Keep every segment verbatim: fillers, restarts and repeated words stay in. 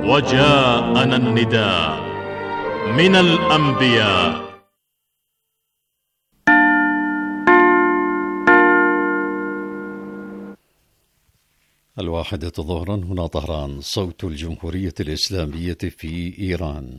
وجاءنا النداء من الأنبياء. الواحدة ظهرا هنا طهران، صوت الجمهورية الإسلامية في إيران.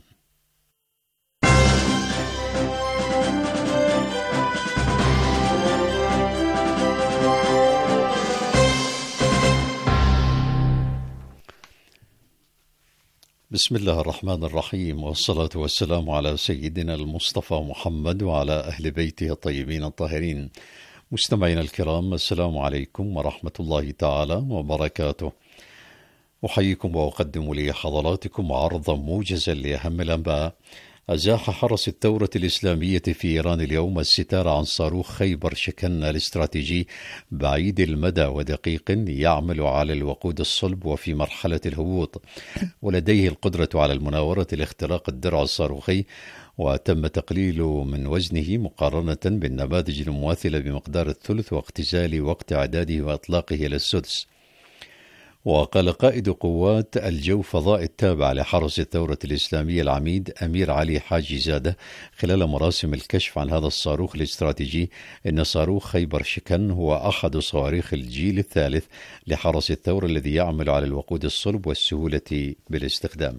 بسم الله الرحمن الرحيم، والصلاة والسلام على سيدنا المصطفى محمد وعلى أهل بيته الطيبين الطاهرين. مستمعينا الكرام، السلام عليكم ورحمة الله تعالى وبركاته. أحييكم وأقدم لحضراتكم عرضا موجزا لأهم الأنباء. أزاح حرس الثورة الإسلامية في إيران اليوم الستار عن صاروخ خيبر شكن الاستراتيجي بعيد المدى ودقيق يعمل على الوقود الصلب وفي مرحلة الهبوط، ولديه القدرة على المناورة لاختراق الدرع الصاروخي، وتم تقليل من وزنه مقارنة بالنماذج المماثلة بمقدار الثلث، واختزال وقت إعداده وإطلاقه إلى السدس. وقال قائد قوات الجو فضاء التابع لحرس الثورة الإسلامية العميد أمير علي حاجي زادة خلال مراسم الكشف عن هذا الصاروخ الاستراتيجي إن صاروخ خيبر شكن هو أحد صواريخ الجيل الثالث لحرس الثورة الذي يعمل على الوقود الصلب والسهولة بالاستخدام.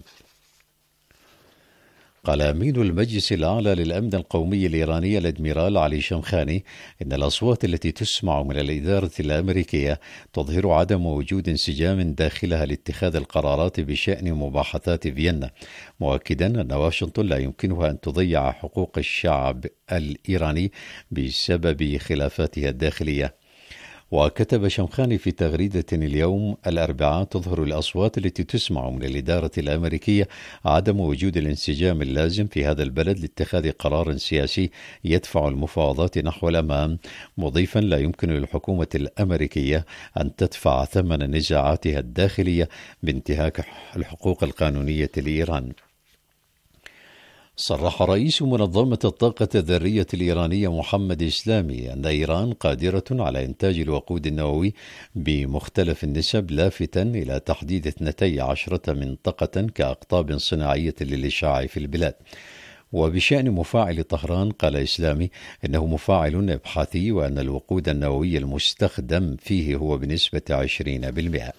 قال أمين المجلس الأعلى للأمن القومي الإيراني الأدميرال علي شمخاني إن الأصوات التي تسمع من الإدارة الأمريكية تظهر عدم وجود انسجام داخلها لاتخاذ القرارات بشأن مباحثات فيينا، مؤكدا أن واشنطن لا يمكنها أن تضيع حقوق الشعب الإيراني بسبب خلافاتها الداخلية. وكتب شمخاني في تغريدة اليوم الأربعاء تظهر الأصوات التي تسمع من الإدارة الأمريكية عدم وجود الانسجام اللازم في هذا البلد لاتخاذ قرار سياسي يدفع المفاوضات نحو الأمام، مضيفا لا يمكن للحكومة الأمريكية أن تدفع ثمن نزاعاتها الداخلية بانتهاك الحقوق القانونية لإيران. صرح رئيس منظمة الطاقة الذرية الإيرانية محمد إسلامي أن إيران قادرة على إنتاج الوقود النووي بمختلف النسب، لافتاً إلى تحديد اثنتي عشرة منطقة كأقطاب صناعية للإشعاع في البلاد. وبشأن مفاعل طهران قال إسلامي إنه مفاعل إبحاثي، وأن الوقود النووي المستخدم فيه هو بنسبة عشرين بالمئة.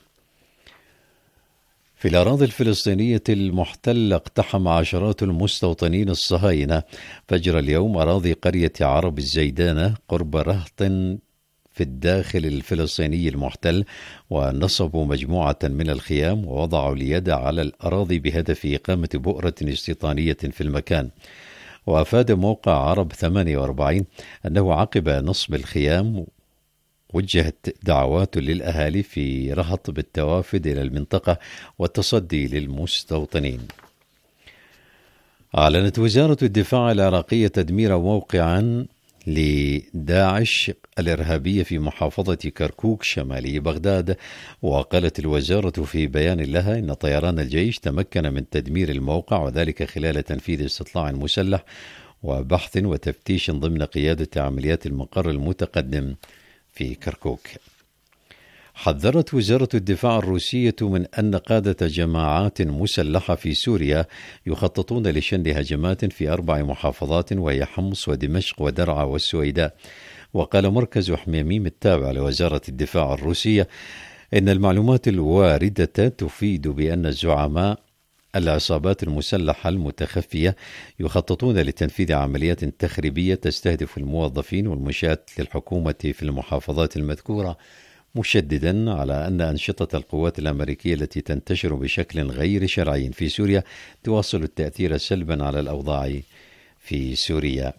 في الأراضي الفلسطينية المحتلة اقتحم عشرات المستوطنين الصهاينة فجر اليوم أراضي قرية عرب الزيدانة قرب رهط في الداخل الفلسطيني المحتل، ونصبوا مجموعة من الخيام ووضعوا اليد على الأراضي بهدف إقامة بؤرة استيطانية في المكان. وأفاد موقع عرب ثمانية وأربعين أنه عقب نصب الخيام وجهت دعوات للأهالي في رهط بالتوافد إلى المنطقة والتصدي للمستوطنين. أعلنت وزارة الدفاع العراقية تدمير موقعا لداعش الإرهابية في محافظة كركوك شمالي بغداد. وقالت الوزارة في بيان لها إن طيران الجيش تمكن من تدمير الموقع، وذلك خلال تنفيذ استطلاع مسلح وبحث وتفتيش ضمن قيادة عمليات المقر المتقدم في كركوك. حذرت وزارة الدفاع الروسية من أن قادة جماعات مسلحة في سوريا يخططون لشن هجمات في أربع محافظات وهي حمص ودمشق ودرعا والسويداء. وقال مركز حميميم التابع لوزارة الدفاع الروسية إن المعلومات الواردة تفيد بأن الزعماء العصابات المسلحة المتخفية يخططون لتنفيذ عمليات تخريبية تستهدف الموظفين والمنشآت للحكومة في المحافظات المذكورة، مشددا على أن أنشطة القوات الأمريكية التي تنتشر بشكل غير شرعي في سوريا تواصل التأثير سلبا على الأوضاع في سوريا.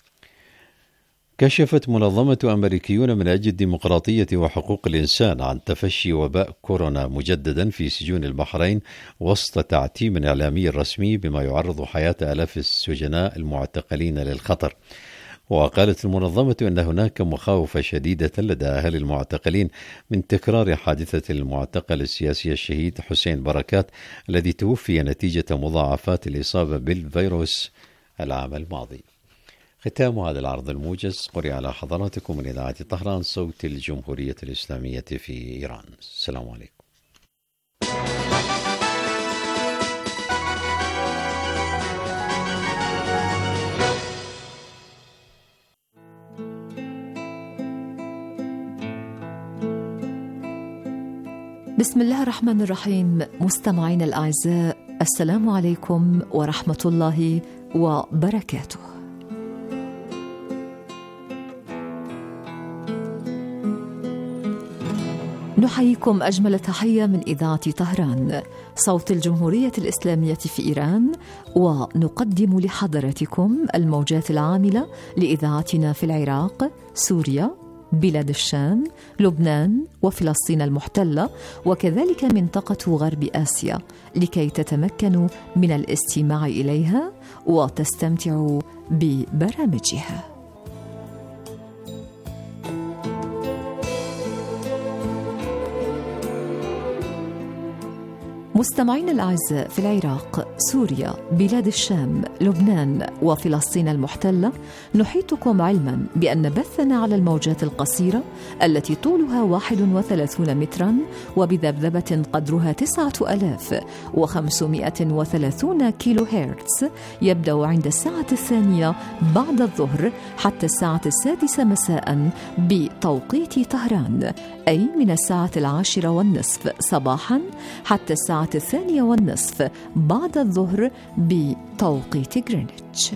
كشفت منظمة أمريكيون من أجل الديمقراطية وحقوق الإنسان عن تفشي وباء كورونا مجددا في سجون البحرين وسط تعتيم إعلامي رسمي بما يعرض حياة آلاف السجناء المعتقلين للخطر. وقالت المنظمة أن هناك مخاوف شديدة لدى أهل المعتقلين من تكرار حادثة المعتقل السياسي الشهيد حسين بركات الذي توفي نتيجة مضاعفات الإصابة بالفيروس العام الماضي. ختام هذا العرض الموجز قرئ على حضراتكم من إذاعة طهران صوت الجمهورية الإسلامية في إيران. السلام عليكم. بسم الله الرحمن الرحيم. مستمعين الأعزاء، السلام عليكم ورحمة الله وبركاته. نحييكم أجمل تحية من إذاعة طهران، صوت الجمهورية الإسلامية في إيران، ونقدم لحضراتكم الموجات العاملة لإذاعتنا في العراق، سوريا، بلاد الشام، لبنان وفلسطين المحتلة، وكذلك منطقة غرب آسيا، لكي تتمكنوا من الاستماع إليها وتستمتعوا ببرامجها. مستمعين الأعزاء، في العراق، سوريا، بلاد الشام، لبنان وفلسطين المحتلة، نحيطكم علما بأن بثنا على الموجات القصيرة التي طولها واحد وثلاثون مترا وبذبذبة قدرها تسعة آلاف وخمسمائة وثلاثون كيلو هرتز يبدأ عند الساعة الثانية بعد الظهر حتى الساعة السادسة مساء بتوقيت طهران، أي من الساعة العاشرة والنصف صباحا حتى الساعة الثانية والنصف بعد الظهر بتوقيت غرينتش.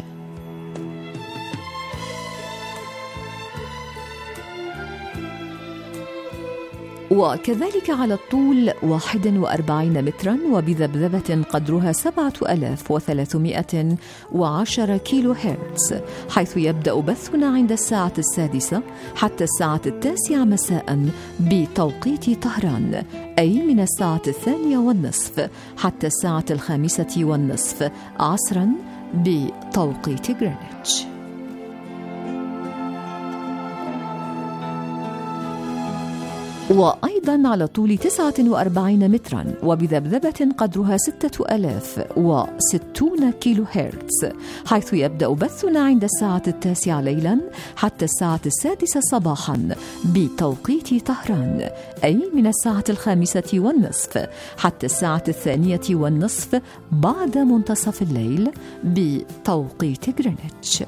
وكذلك على الطول واحد وأربعين مترا وبذبذبة قدرها سبعة آلاف وثلاثمائة وعشرة كيلو هرتز، حيث يبدأ بثنا عند الساعة السادسة حتى الساعة التاسعة مساء بتوقيت طهران، أي من الساعة الثانية والنصف حتى الساعة الخامسة والنصف عصرا بتوقيت غرينتش. وأيضا على طول تسعة وأربعين مترا وبذبذبة قدرها ستة آلاف وستون كيلو هرتز، حيث يبدأ بثنا عند الساعة التاسعة ليلا حتى الساعة السادسة صباحا بتوقيت طهران، أي من الساعة الخامسة والنصف حتى الساعة الثانية والنصف بعد منتصف الليل بتوقيت غرينتش.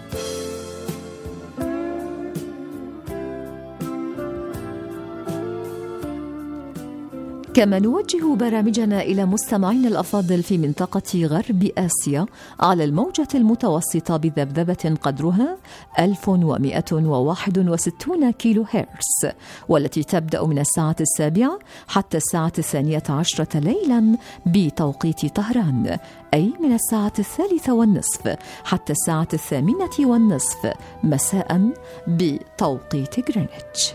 كما نوجه برامجنا إلى مستمعين الأفاضل في منطقة غرب آسيا على الموجة المتوسطة بذبذبة قدرها ألف ومائة وواحد وستين كيلو هرتز، والتي تبدأ من الساعة السابعة حتى الساعة الثانية عشرة ليلا بتوقيت طهران، أي من الساعة الثالثة والنصف حتى الساعة الثامنة والنصف مساء بتوقيت غرينتش.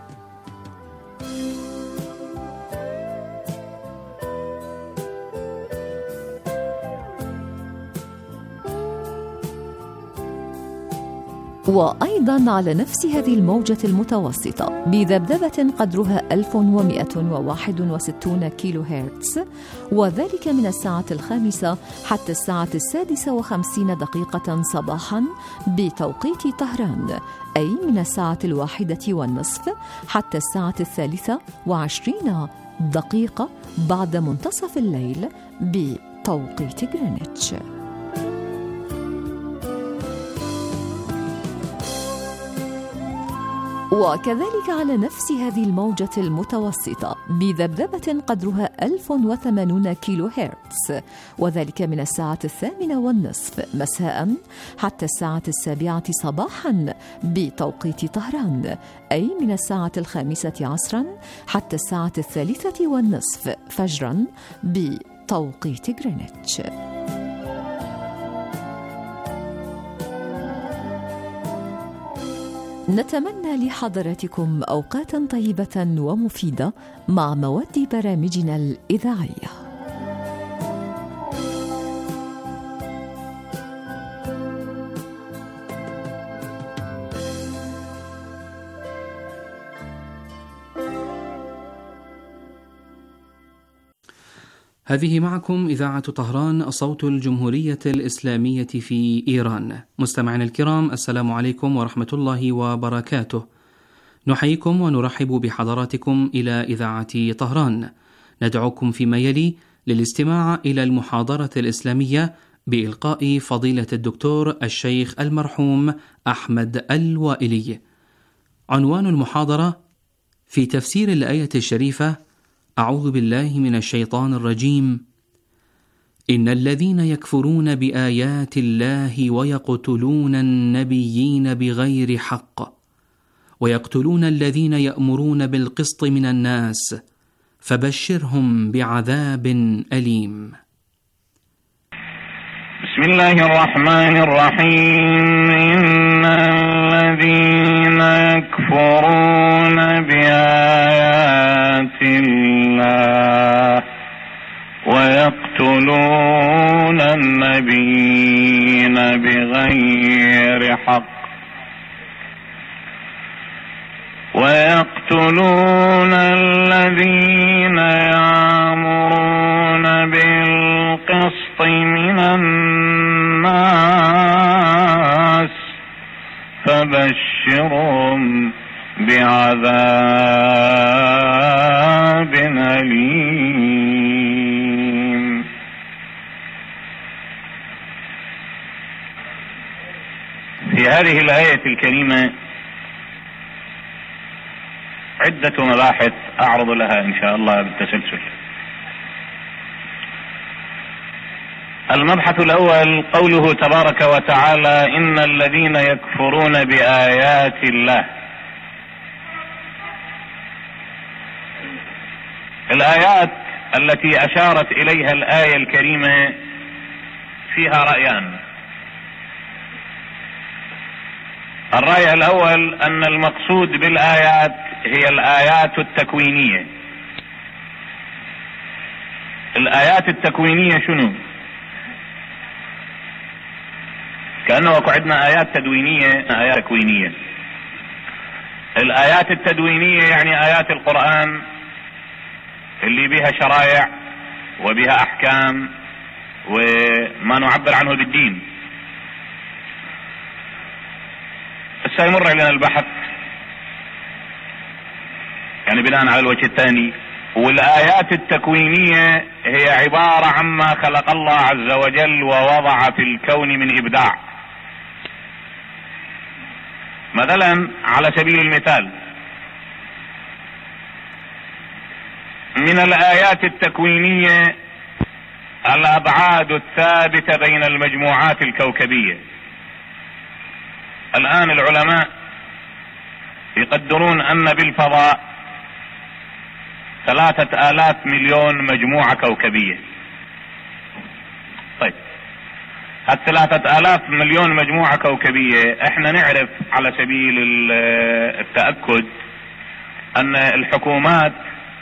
وأيضا على نفس هذه الموجة المتوسطة بذبذبة قدرها ألف ومائة وواحد وستين كيلو هرتز، وذلك من الساعة الخامسة حتى الساعة السادسة وخمسين دقيقة صباحا بتوقيت طهران، أي من الساعة الواحدة والنصف حتى الساعة الثالثة وعشرين دقيقة بعد منتصف الليل بتوقيت غرينتش. وكذلك على نفس هذه الموجة المتوسطة بذبذبة قدرها ألف وثمانين كيلو هرتز، وذلك من الساعة الثامنة والنصف مساء حتى الساعة السابعة صباحا بتوقيت طهران، أي من الساعة الخامسة عصرا حتى الساعة الثالثة والنصف فجرا بتوقيت غرينتش. نتمنى لحضراتكم أوقاتا طيبة ومفيدة مع مواد برامجنا الإذاعية. هذه معكم إذاعة طهران، صوت الجمهورية الإسلامية في إيران. مستمعينا الكرام، السلام عليكم ورحمة الله وبركاته. نحييكم ونرحب بحضراتكم إلى إذاعة طهران. ندعوكم فيما يلي للاستماع إلى المحاضرة الإسلامية بإلقاء فضيلة الدكتور الشيخ المرحوم أحمد الوائلي. عنوان المحاضرة: في تفسير الآية الشريفة أعوذ بالله من الشيطان الرجيم. إن الذين يكفرون بآيات الله ويقتلون النبيين بغير حق ويقتلون الذين يأمرون بالقسط من الناس فبشرهم بعذاب أليم. بسم الله الرحمن الرحيم. إن الذين يكفرون بآيات الله ويقتلون النبيين بغير حق ويقتلون الذين يأمرون بالقسط من الناس فبشرهم بعذاب أليم. في هذه الآية الكريمة عدة مباحث أعرض لها إن شاء الله بالتسلسل. المبحث الأول قوله تبارك وتعالى: إن الذين يكفرون بآيات الله. الآيات التي أشارت إليها الآية الكريمة فيها رأيان. الرأي الأول أن المقصود بالآيات هي الآيات التكوينية. الآيات التكوينية شنو؟ كأنه عندنا آيات تدوينية آيات تكوينية. الآيات التدوينية يعني آيات القرآن اللي بها شرائع وبها أحكام وما نعبر عنه بالدين. سيمر علينا البحث يعني بناء على الوجه الثاني. والآيات التكوينية هي عبارة عما خلق الله عز وجل ووضع في الكون من إبداع. مثلا على سبيل المثال من الآيات التكوينية الأبعاد الثابتة بين المجموعات الكوكبية. الآن العلماء يقدرون أن بالفضاء ثلاثة آلاف مليون مجموعة كوكبية. طيب الثلاثة آلاف مليون مجموعة كوكبية احنا نعرف على سبيل التأكد أن الحكومات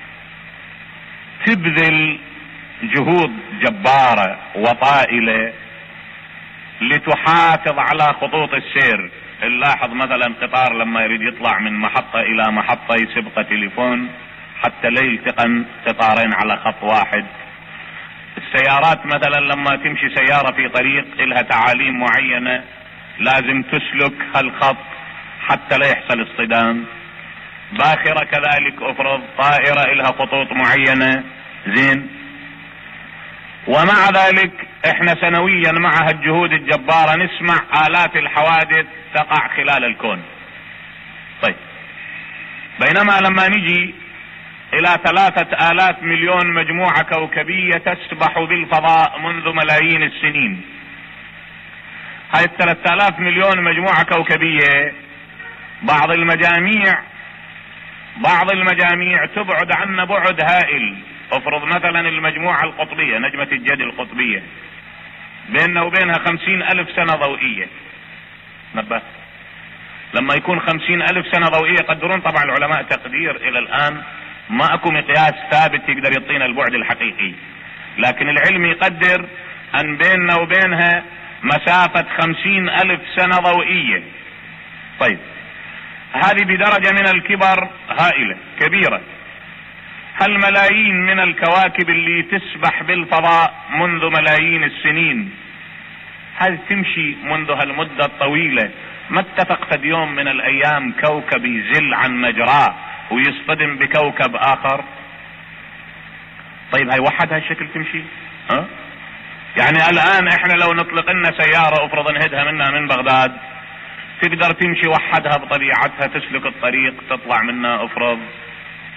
تبذل جهود جبارة وطائلة لتحافظ على خطوط السير. نلاحظ مثلا قطار لما يريد يطلع من محطة إلى محطة يسبق تليفون حتى لا يلتقن قطارين على خط واحد. السيارات مثلا لما تمشي سيارة في طريق لها تعاليم معينة لازم تسلك هالخط حتى لا يحصل اصطدام. باخرة كذلك، افرض طائرة لها خطوط معينة. زين. ومع ذلك احنا سنويا مع هالجهود الجبارة نسمع آلاف الحوادث تقع خلال الكون. طيب بينما لما نجي الى ثلاثة آلاف مليون مجموعة كوكبية تسبح بالفضاء منذ ملايين السنين. هاي الثلاثة آلاف مليون مجموعة كوكبية بعض المجاميع بعض المجاميع تبعد عنا بعد هائل. افرض مثلا المجموعة القطبية نجمة الجدي القطبية بيننا وبينها خمسين ألف سنة ضوئية. نبه لما يكون خمسين ألف سنة ضوئية يقدرون طبعا العلماء تقدير إلى الآن ما أكو مقياس ثابت يقدر يعطينا البعد الحقيقي، لكن العلم يقدر أن بيننا وبينها مسافة خمسين ألف سنة ضوئية. طيب هذه بدرجة من الكبر هائلة كبيرة. هالملايين من الكواكب اللي تسبح بالفضاء منذ ملايين السنين هل تمشي منذ هالمدة الطويلة ما اتفق في يوم من الأيام كوكب يزل عن مجراه ويصطدم بكوكب آخر؟ طيب هاي وحد هالشكل تمشي؟ ها؟ يعني الآن احنا لو نطلق لنا سيارة افرض نهدها منها من بغداد تقدر تمشي وحدها بطبيعتها تسلك الطريق تطلع منها افرض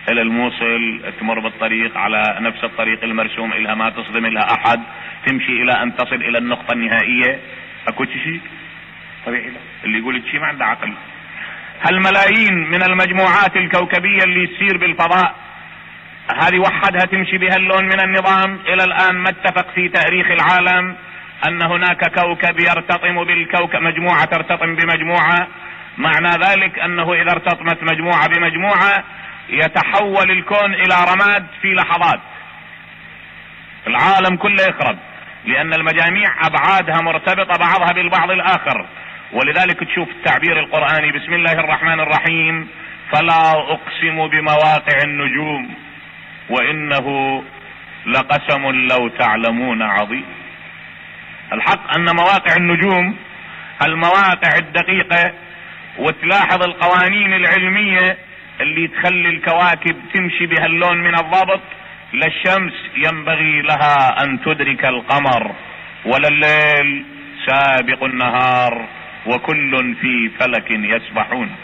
الى الموصل، تمر بالطريق على نفس الطريق المرسوم الها، ما تصدم الها احد، تمشي الى ان تصل الى النقطة النهائية. اكو شيء طبيعي اللي يقول شيء ما عنده عقل. هالملايين من المجموعات الكوكبية اللي تسير بالفضاء هذه وحدها تمشي بهاللون من النظام. الى الان ما اتفق في تاريخ العالم ان هناك كوكب يرتطم بالكوكب، مجموعة ترتطم بمجموعة. معنى ذلك انه اذا ارتطمت مجموعة بمجموعة يتحول الكون الى رماد في لحظات، العالم كله يخرب، لان المجاميع ابعادها مرتبطة بعضها بالبعض الاخر. ولذلك تشوف التعبير القرآني بسم الله الرحمن الرحيم: فلا اقسم بمواقع النجوم وانه لقسم لو تعلمون عظيم. الحق ان مواقع النجوم المواقع الدقيقة، وتلاحظ القوانين العلمية اللي تخلي الكواكب تمشي بهاللون من الضبط. للشمس ينبغي لها ان تدرك القمر، ولا الليل سابق النهار، وكل في فلك يسبحون.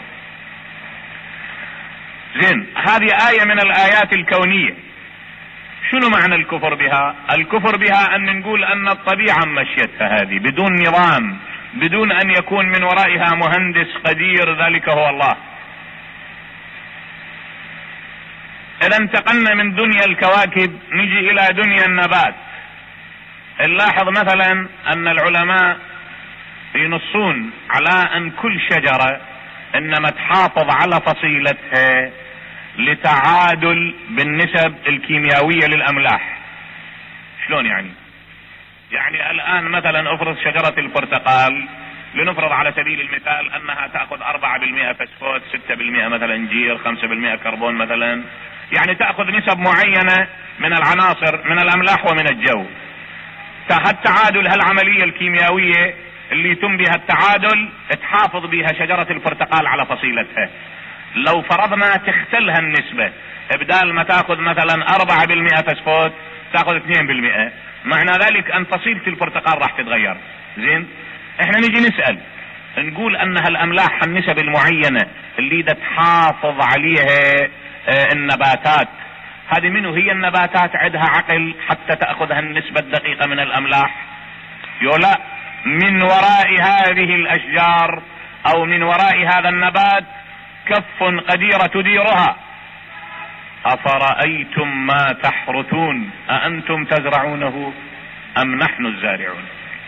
زين، هذه آية من الآيات الكونية. شنو معنى الكفر بها؟ الكفر بها ان نقول ان الطبيعة مشيتها هذه بدون نظام، بدون ان يكون من ورائها مهندس قدير، ذلك هو الله. اذا انتقلنا من دنيا الكواكب نجي الى دنيا النبات. نلاحظ مثلا ان العلماء ينصون على ان كل شجرة انما تحافظ على فصيلتها لتعادل بالنسب الكيميائية للاملاح. شلون يعني؟ يعني الان مثلا افرض شجرة البرتقال، لنفرض على سبيل المثال انها تأخذ اربعة بالمئة فسفوت، ستة بالمئة مثلا جير، خمسة بالمئة كربون مثلا، يعني تأخذ نسب معينة من العناصر من الاملاح ومن الجو. هالتعادل، هالعملية الكيميائية اللي يتم بها التعادل تحافظ بها شجرة البرتقال على فصيلتها. لو فرضنا تختلها النسبة، بدال ما تأخذ مثلا اربعة بالمئة فسفوت تأخذ اثنين بالمئة، معنى ذلك ان فصيلة البرتقال راح تتغير. زين، احنا نجي نسأل نقول ان هالاملاح النسب المعينة اللي دا تحافظ عليها اه النباتات، هذه منو هي النباتات عندها عقل حتى تأخذ هالنسبة الدقيقة من الاملاح؟ يولا، من وراء هذه الاشجار او من وراء هذا النبات كف قديرة تديرها. افرأيتم ما تحرثون أأنتم تزرعونه ام نحن الزارعون؟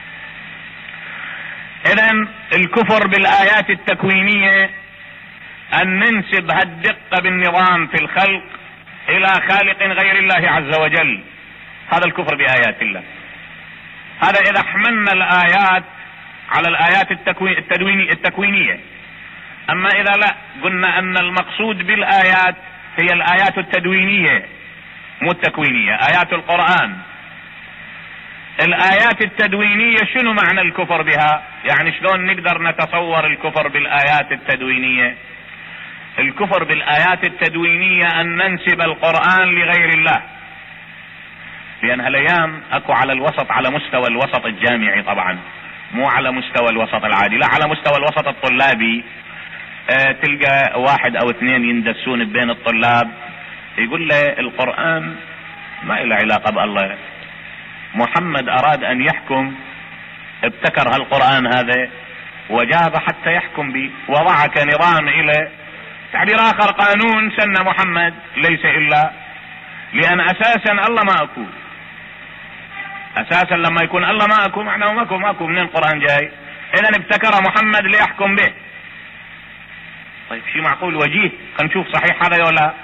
اذن الكفر بالايات التكوينية ان ننسب هالدقة بالنظام في الخلق الى خالق غير الله عز وجل، هذا الكفر بايات الله. هذا اذا حملنا الايات على الايات التكوين التدويني التكوينية. اما اذا لا، قلنا ان المقصود بالايات هي الايات التدوينية مو التكوينية، ايات القرآن. الايات التدوينية شنو معنى الكفر بها؟ يعني شلون نقدر نتصور الكفر بالايات التدوينية؟ الكفر بالايات التدوينية ان ننسب القرآن لغير الله، لان هالايام اكو على الوسط، على مستوى الوسط الجامعي طبعا، مو على مستوى الوسط العادي، لا على مستوى الوسط الطلابي. اه تلقى واحد او اثنين يندسون بين الطلاب يقول له القرآن ما له علاقة بالله، محمد اراد ان يحكم، ابتكر هالقرآن هذا وجاب حتى يحكم به، وضع كنظام الى تعبير اخر قانون سن محمد ليس الا لان اساسا الله ما اكو. اساسا لما يكون الله ما اكو معناه ماكو ماكو منين القرآن جاي؟ اذا ابتكر محمد ليحكم به. طيب شيء معقول وجيه؟ خلينا نشوف صحيح هذا ولا.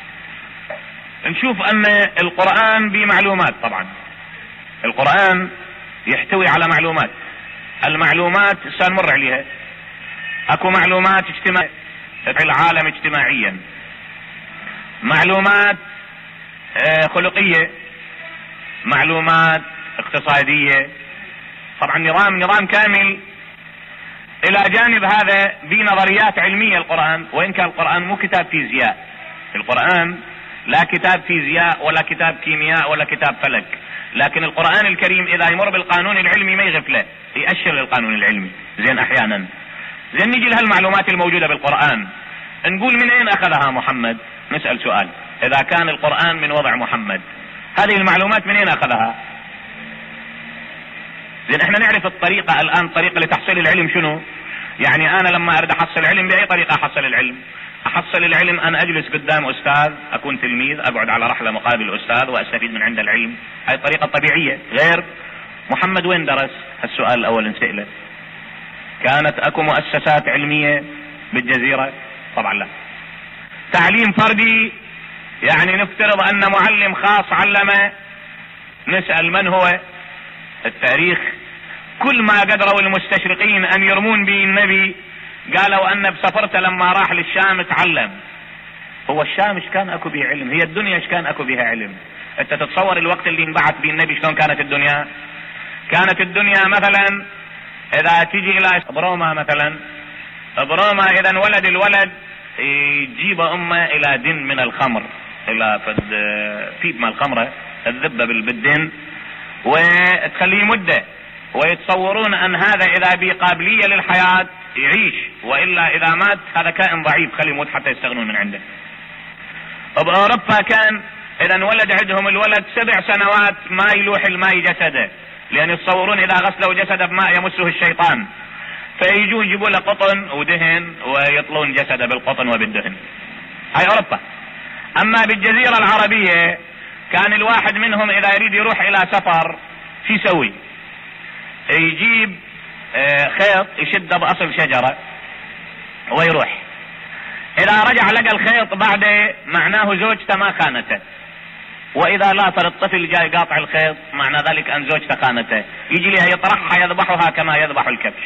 نشوف ان القرآن بمعلومات، طبعا القرآن يحتوي على معلومات. المعلومات سنمر عليها. اكو معلومات اجتماعية في العالم اجتماعيا، معلومات خلقية، معلومات اقتصادية، طبعا نظام نظام كامل. الى جانب هذا بنظريات علمية القرآن، وان كان القرآن مو كتاب فيزياء. القرآن لا كتاب فيزياء ولا كتاب كيمياء ولا كتاب فلك، لكن القرآن الكريم اذا يمر بالقانون العلمي ما يغفله، يأشر للقانون العلمي. زين احيانا زين نجي لهالمعلومات الموجودة بالقرآن نقول من اين اخذها محمد؟ نسأل سؤال، إذا كان القرآن من وضع محمد. هذه المعلومات من أين أخذها؟ لأن احنا نعرف الطريقة الآن، طريقة لتحصيل العلم شنو؟ يعني أنا لما أريد أحصل العلم بأي طريقة أحصل العلم؟ أحصل العلم أن أجلس قدام أستاذ، أكون تلميذ، أقعد على رحلة مقابل أستاذ وأستفيد من عنده العلم. هاي الطريقة الطبيعية. غير محمد وين درس؟ السؤال الأول نسأله. كانت أكو مؤسسات علمية بالجزيرة؟ طبعا لا. تعليم فردي، يعني نفترض أن معلم خاص علمه، نسأل من هو؟ التاريخ. كل ما قدروا المستشرقين أن يرمون به النبي قالوا أن بسفرته لما راح للشام تعلم. هو الشام ايش كان اكو به علم؟ هي الدنيا ايش كان اكو بها علم؟ انت تتصور الوقت اللي انبعث به النبي شلون كانت الدنيا؟ كانت الدنيا مثلا اذا تيجي الى بروما مثلا، بروما اذا انولد الولد يجيب امه الى دن من الخمر، الى فد فيب مال الخمره الذبه بالدن وتخليه مده، ويتصورون ان هذا اذا بقابليه للحياه يعيش، والا اذا مات هذا كائن ضعيف خليه يموت حتى يستغنون من عنده. باوروبا كان اذا انولد عندهم الولد سبع سنوات ما يلوح الماء جسده، لان يتصورون اذا غسلوا جسده بماء يمسه الشيطان، فيجوا يجيبوا له قطن ودهن ويطلون جسده بالقطن وبالدهن. هاي اوروبا. اما بالجزيره العربيه كان الواحد منهم اذا يريد يروح الى سفر شو يسوي؟ يجيب خيط يشده باصل شجره ويروح. اذا رجع لقى الخيط بعده معناه زوجته ما خانته، واذا لاطر الطفل جاي قاطع الخيط معنى ذلك ان زوجته خانته، يجي لها يطرحها يذبحها كما يذبح الكبش.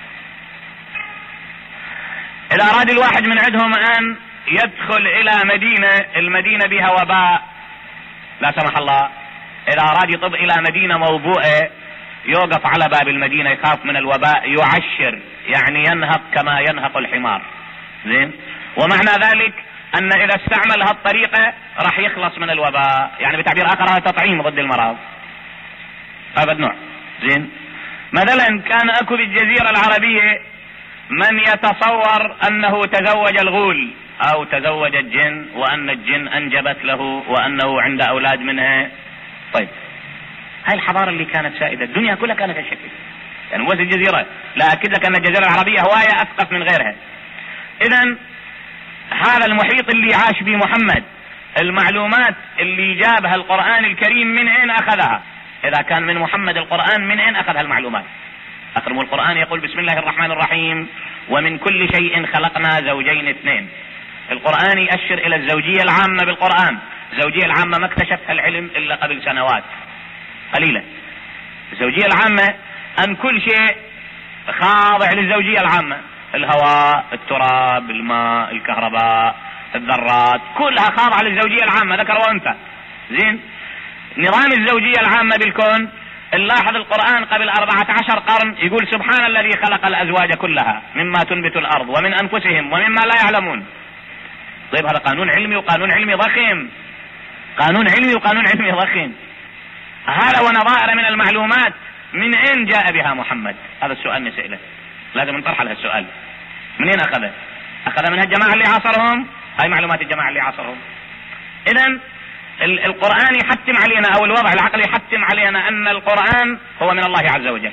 اذا اراد الواحد من عندهم ان يدخل الى مدينه، المدينه بها وباء لا سمح الله، اذا اراد يطب الى مدينه موبوءه يوقف على باب المدينه يخاف من الوباء، يعشر يعني ينهق كما ينهق الحمار. زين؟ ومعنى ذلك ان اذا استعمل هالطريقه راح يخلص من الوباء، يعني بتعبير اخر هذا تطعيم ضد المرض. هذا النوع. زين؟ مثلا كان اكو بالجزيره العربيه من يتصور انه تزوج الغول او تزوج الجن، وان الجن انجبت له وانه عند اولاد منها. طيب هاي الحضاره اللي كانت سائده، الدنيا كلها كانت هالشكل، يعني مو بس الجزيره، لا اكد لك ان الجزيره العربيه هوايه اثقف من غيرها. اذا هذا المحيط اللي عاش به محمد، المعلومات اللي جابها القرآن الكريم من اين اخذها؟ اذا كان من محمد القرآن من اين اخذ هالمعلومات؟ اخرم القرآن يقول بسم الله الرحمن الرحيم ومن كل شيء خلقنا زوجين اثنين. القرآن يأشر الى الزوجية العامة بالقرآن، الزوجية العامة ما اكتشفها العلم الا قبل سنوات قليلة. الزوجية العامة ان كل شيء خاضع للزوجية العامة، الهواء، التراب، الماء، الكهرباء، الذرات، كلها خاضعة للزوجية العامة ذكر وانثى. زين؟ نظام الزوجية العامة بالكون نلاحظ القرآن قبل أربعة عشر قرن يقول سبحان الذي خلق الأزواج كلها مما تنبت الأرض ومن أنفسهم ومما لا يعلمون. طيب هذا قانون علمي وقانون علمي ضخم، قانون علمي وقانون علمي ضخم. هذا ونظائر من المعلومات من أين جاء بها محمد؟ هذا السؤال نسأله، لازم نطرح لها السؤال. منين أخذه؟ أخذ منها الجماعة اللي عاصرهم، هاي معلومات الجماعة اللي عاصرهم. إذن القرآن يحتم علينا، أو الوضع العقلي يحتم علينا أن القرآن هو من الله عز وجل.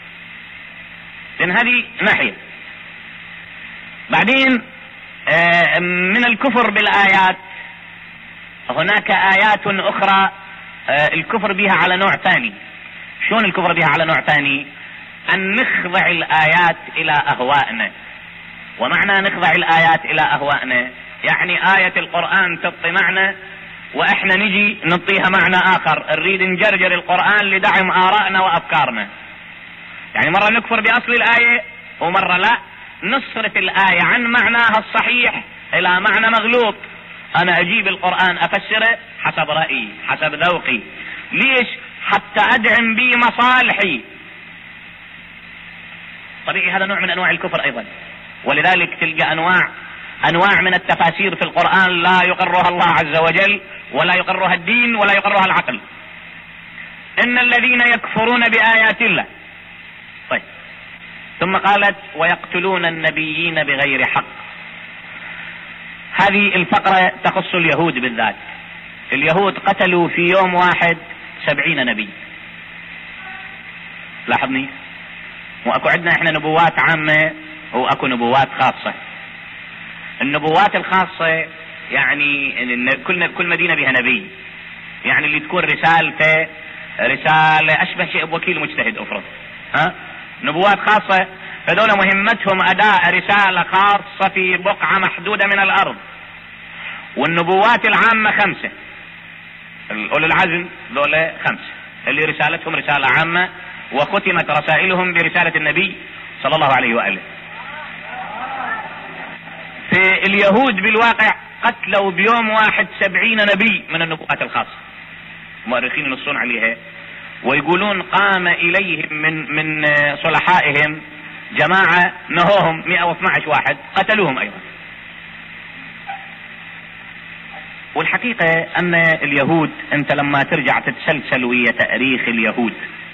لأن هذه ناحية. بعدين من الكفر بالآيات هناك آيات أخرى الكفر بها على نوع ثاني. شلون الكفر بها على نوع ثاني؟ أن نخضع الآيات إلى أهوائنا. ومعنى نخضع الآيات إلى أهوائنا يعني آية القرآن تعطي معنى وإحنا نجي نعطيها معنى آخر، نريد نجرجر القرآن لدعم آرائنا وأفكارنا. يعني مرة نكفر بأصل الآية ومرة لا، نصرف الآية عن معناها الصحيح إلى معنى مغلوط. أنا أجيب القرآن أفسره حسب رأيي حسب ذوقي. ليش؟ حتى أدعم به مصالحي. طبيعي هذا نوع من أنواع الكفر أيضا. ولذلك تلقى أنواع أنواع من التفاسير في القرآن لا يقرها الله عز وجل ولا يقرها الدين ولا يقرها العقل. إن الذين يكفرون بآيات الله. طيب ثم قالت ويقتلون النبيين بغير حق. هذه الفقرة تخص اليهود بالذات. اليهود قتلوا في يوم واحد سبعين نبي. لاحظني، واكو عندنا احنا نبوات عامة واكو نبوات خاصة. النبوات الخاصة يعني كل كل مدينة بها نبي، يعني اللي تكون رسالته رسالة اشبه شيء بوكيل مجتهد افرض. ها نبوات خاصة، هذول مهمتهم اداء رسالة خاصة في بقعة محدودة من الارض. والنبوات العامة خمسة، اولي العزم ذولا خمسة اللي رسالتهم رسالة عامة، وختمت رسائلهم برسالة النبي صلى الله عليه وآله. في اليهود بالواقع قتلوا بيوم واحد سبعين نبي من النبوات الخاصة. مؤرخين ينصون عليها ويقولون قام إليهم من من صلحائهم جماعة نهوهم مئة واثني عشر واحد قتلوهم أيضا. والحقيقة أن اليهود أنت لما ترجع تتسلسل ويا تاريخ اليهود،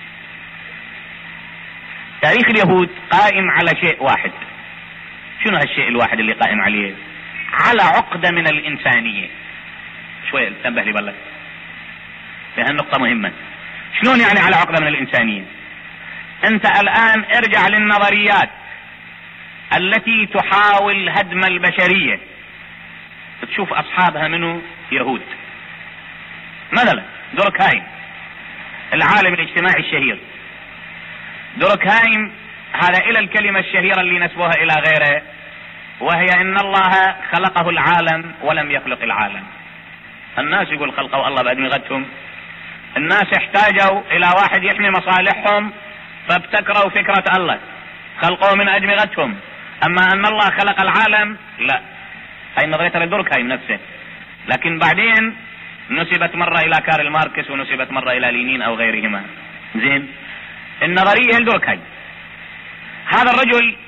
تاريخ اليهود قائم على شيء واحد. شنو هالشيء الواحد اللي قائم عليه؟ على عقدة من الإنسانية. شوية انتبه لي بالله، لهالنقطة مهمة. شلون يعني على عقدة من الإنسانية؟ أنت الآن ارجع للنظريات التي تحاول هدم البشرية، تشوف أصحابها منه يهود. مثلا دوركهايم العالم الاجتماعي الشهير، دوركهايم هذا إلى الكلمة الشهيرة اللي نسبوها إلى غيره، وهي إن الله خلقه العالم ولم يخلق العالم. الناس يقول خلقوا الله بأدمغتهم، الناس احتاجوا إلى واحد يحمي مصالحهم فابتكروا فكرة الله، خلقوا من أدمغتهم. أما أن الله خلق العالم لا، هاي نظرية دوركهايم نفسه، لكن بعدين نسبت مرة إلى كارل ماركس ونسبت مرة إلى لينين أو غيرهما. زين، النظرية لدوركهايم. هذا الرجل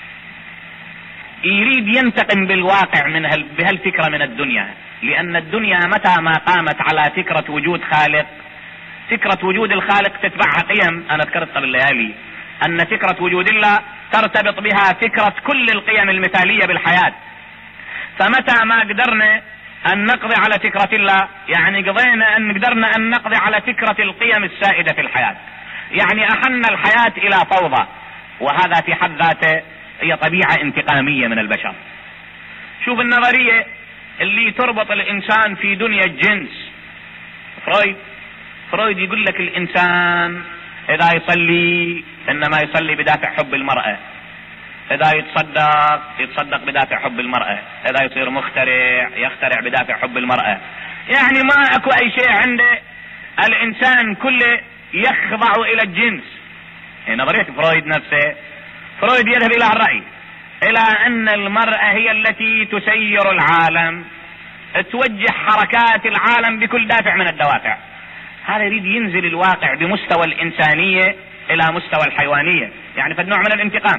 يريد ينتقم بالواقع من هال بهالفكرة من الدنيا، لأن الدنيا متى ما قامت على فكرة وجود خالق، فكرة وجود الخالق تتبعها قيم. أنا ذكرت قبل ليالي أن فكرة وجود الله ترتبط بها فكرة كل القيم المثالية بالحياة. فمتى ما قدرنا أن نقضي على فكرة الله، يعني قضينا أن قدرنا أن نقضي على فكرة القيم السائدة في الحياة، يعني أحن الحياة إلى فوضى، وهذا في حد ذاته هي طبيعة انتقامية من البشر. شوف النظرية اللي تربط الإنسان في دنيا الجنس. فرويد فرويد يقول لك الإنسان إذا يصلي إنما يصلي بدافع حب المرأة، إذا يتصدق يتصدق بدافع حب المرأة، إذا يصير مخترع يخترع بدافع حب المرأة. يعني ما أكو أي شيء عنده، الإنسان كله يخضع إلى الجنس. هي نظرية فرويد نفسه. فرويد يذهب إلى الرأي إلى أن المرأة هي التي تسير العالم، توجه حركات العالم بكل دافع من الدوافع. هذا يريد ينزل الواقع بمستوى الإنسانية إلى مستوى الحيوانية، يعني فالنوع من الانتقام.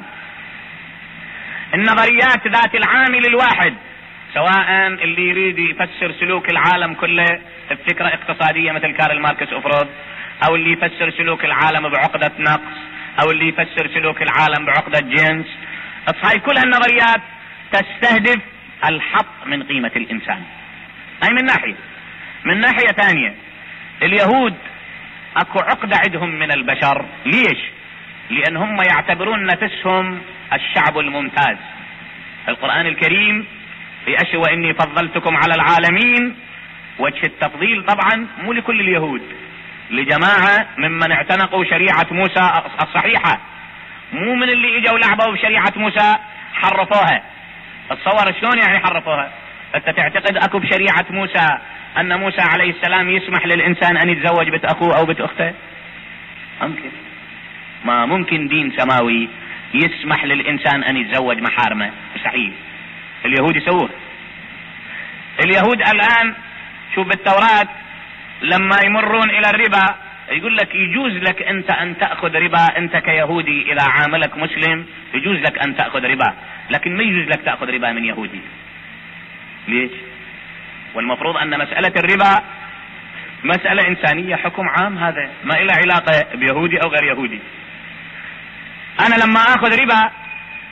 النظريات ذات العامل الواحد، سواء اللي يريد يفسر سلوك العالم كله بفكرة اقتصادية مثل كارل ماركس أفرض، أو اللي يفسر سلوك العالم بعقدة نقص، أو اللي يفسر سلوك العالم بعقدة جنس. هاي كل هالنظريات تستهدف الحط من قيمة الإنسان. هاي من ناحية. من ناحية ثانية، اليهود أكو عقدة عندهم من البشر. ليش؟ لأن هم يعتبرون نفسهم الشعب الممتاز. القرآن الكريم يأشي وإني فضلتكم على العالمين، وجه التفضيل طبعا مو لكل اليهود، لجماعة ممن اعتنقوا شريعة موسى الصحيحة، مو من اللي اجوا لعبوا بشريعة موسى حرفوها. تصور شلون يعني حرفوها؟ انت تعتقد اكو بشريعة موسى ان موسى عليه السلام يسمح للانسان ان يتزوج بنت اخوه او بنت اخته؟ ممكن؟ ما ممكن دين سماوي يسمح للانسان ان يتزوج محارمه، مستحيل. اليهود يسووه. اليهود الان شوف بالتوراة لما يمرون الى الربا يقول لك يجوز لك انت ان تأخذ ربا، انت كيهودي اذا عاملك مسلم يجوز لك ان تأخذ ربا، لكن ما يجوز لك تأخذ ربا من يهودي. ليش؟ والمفروض ان مسألة الربا مسألة انسانية، حكم عام، هذا ما له علاقة بيهودي او غير يهودي. انا لما اخذ ربا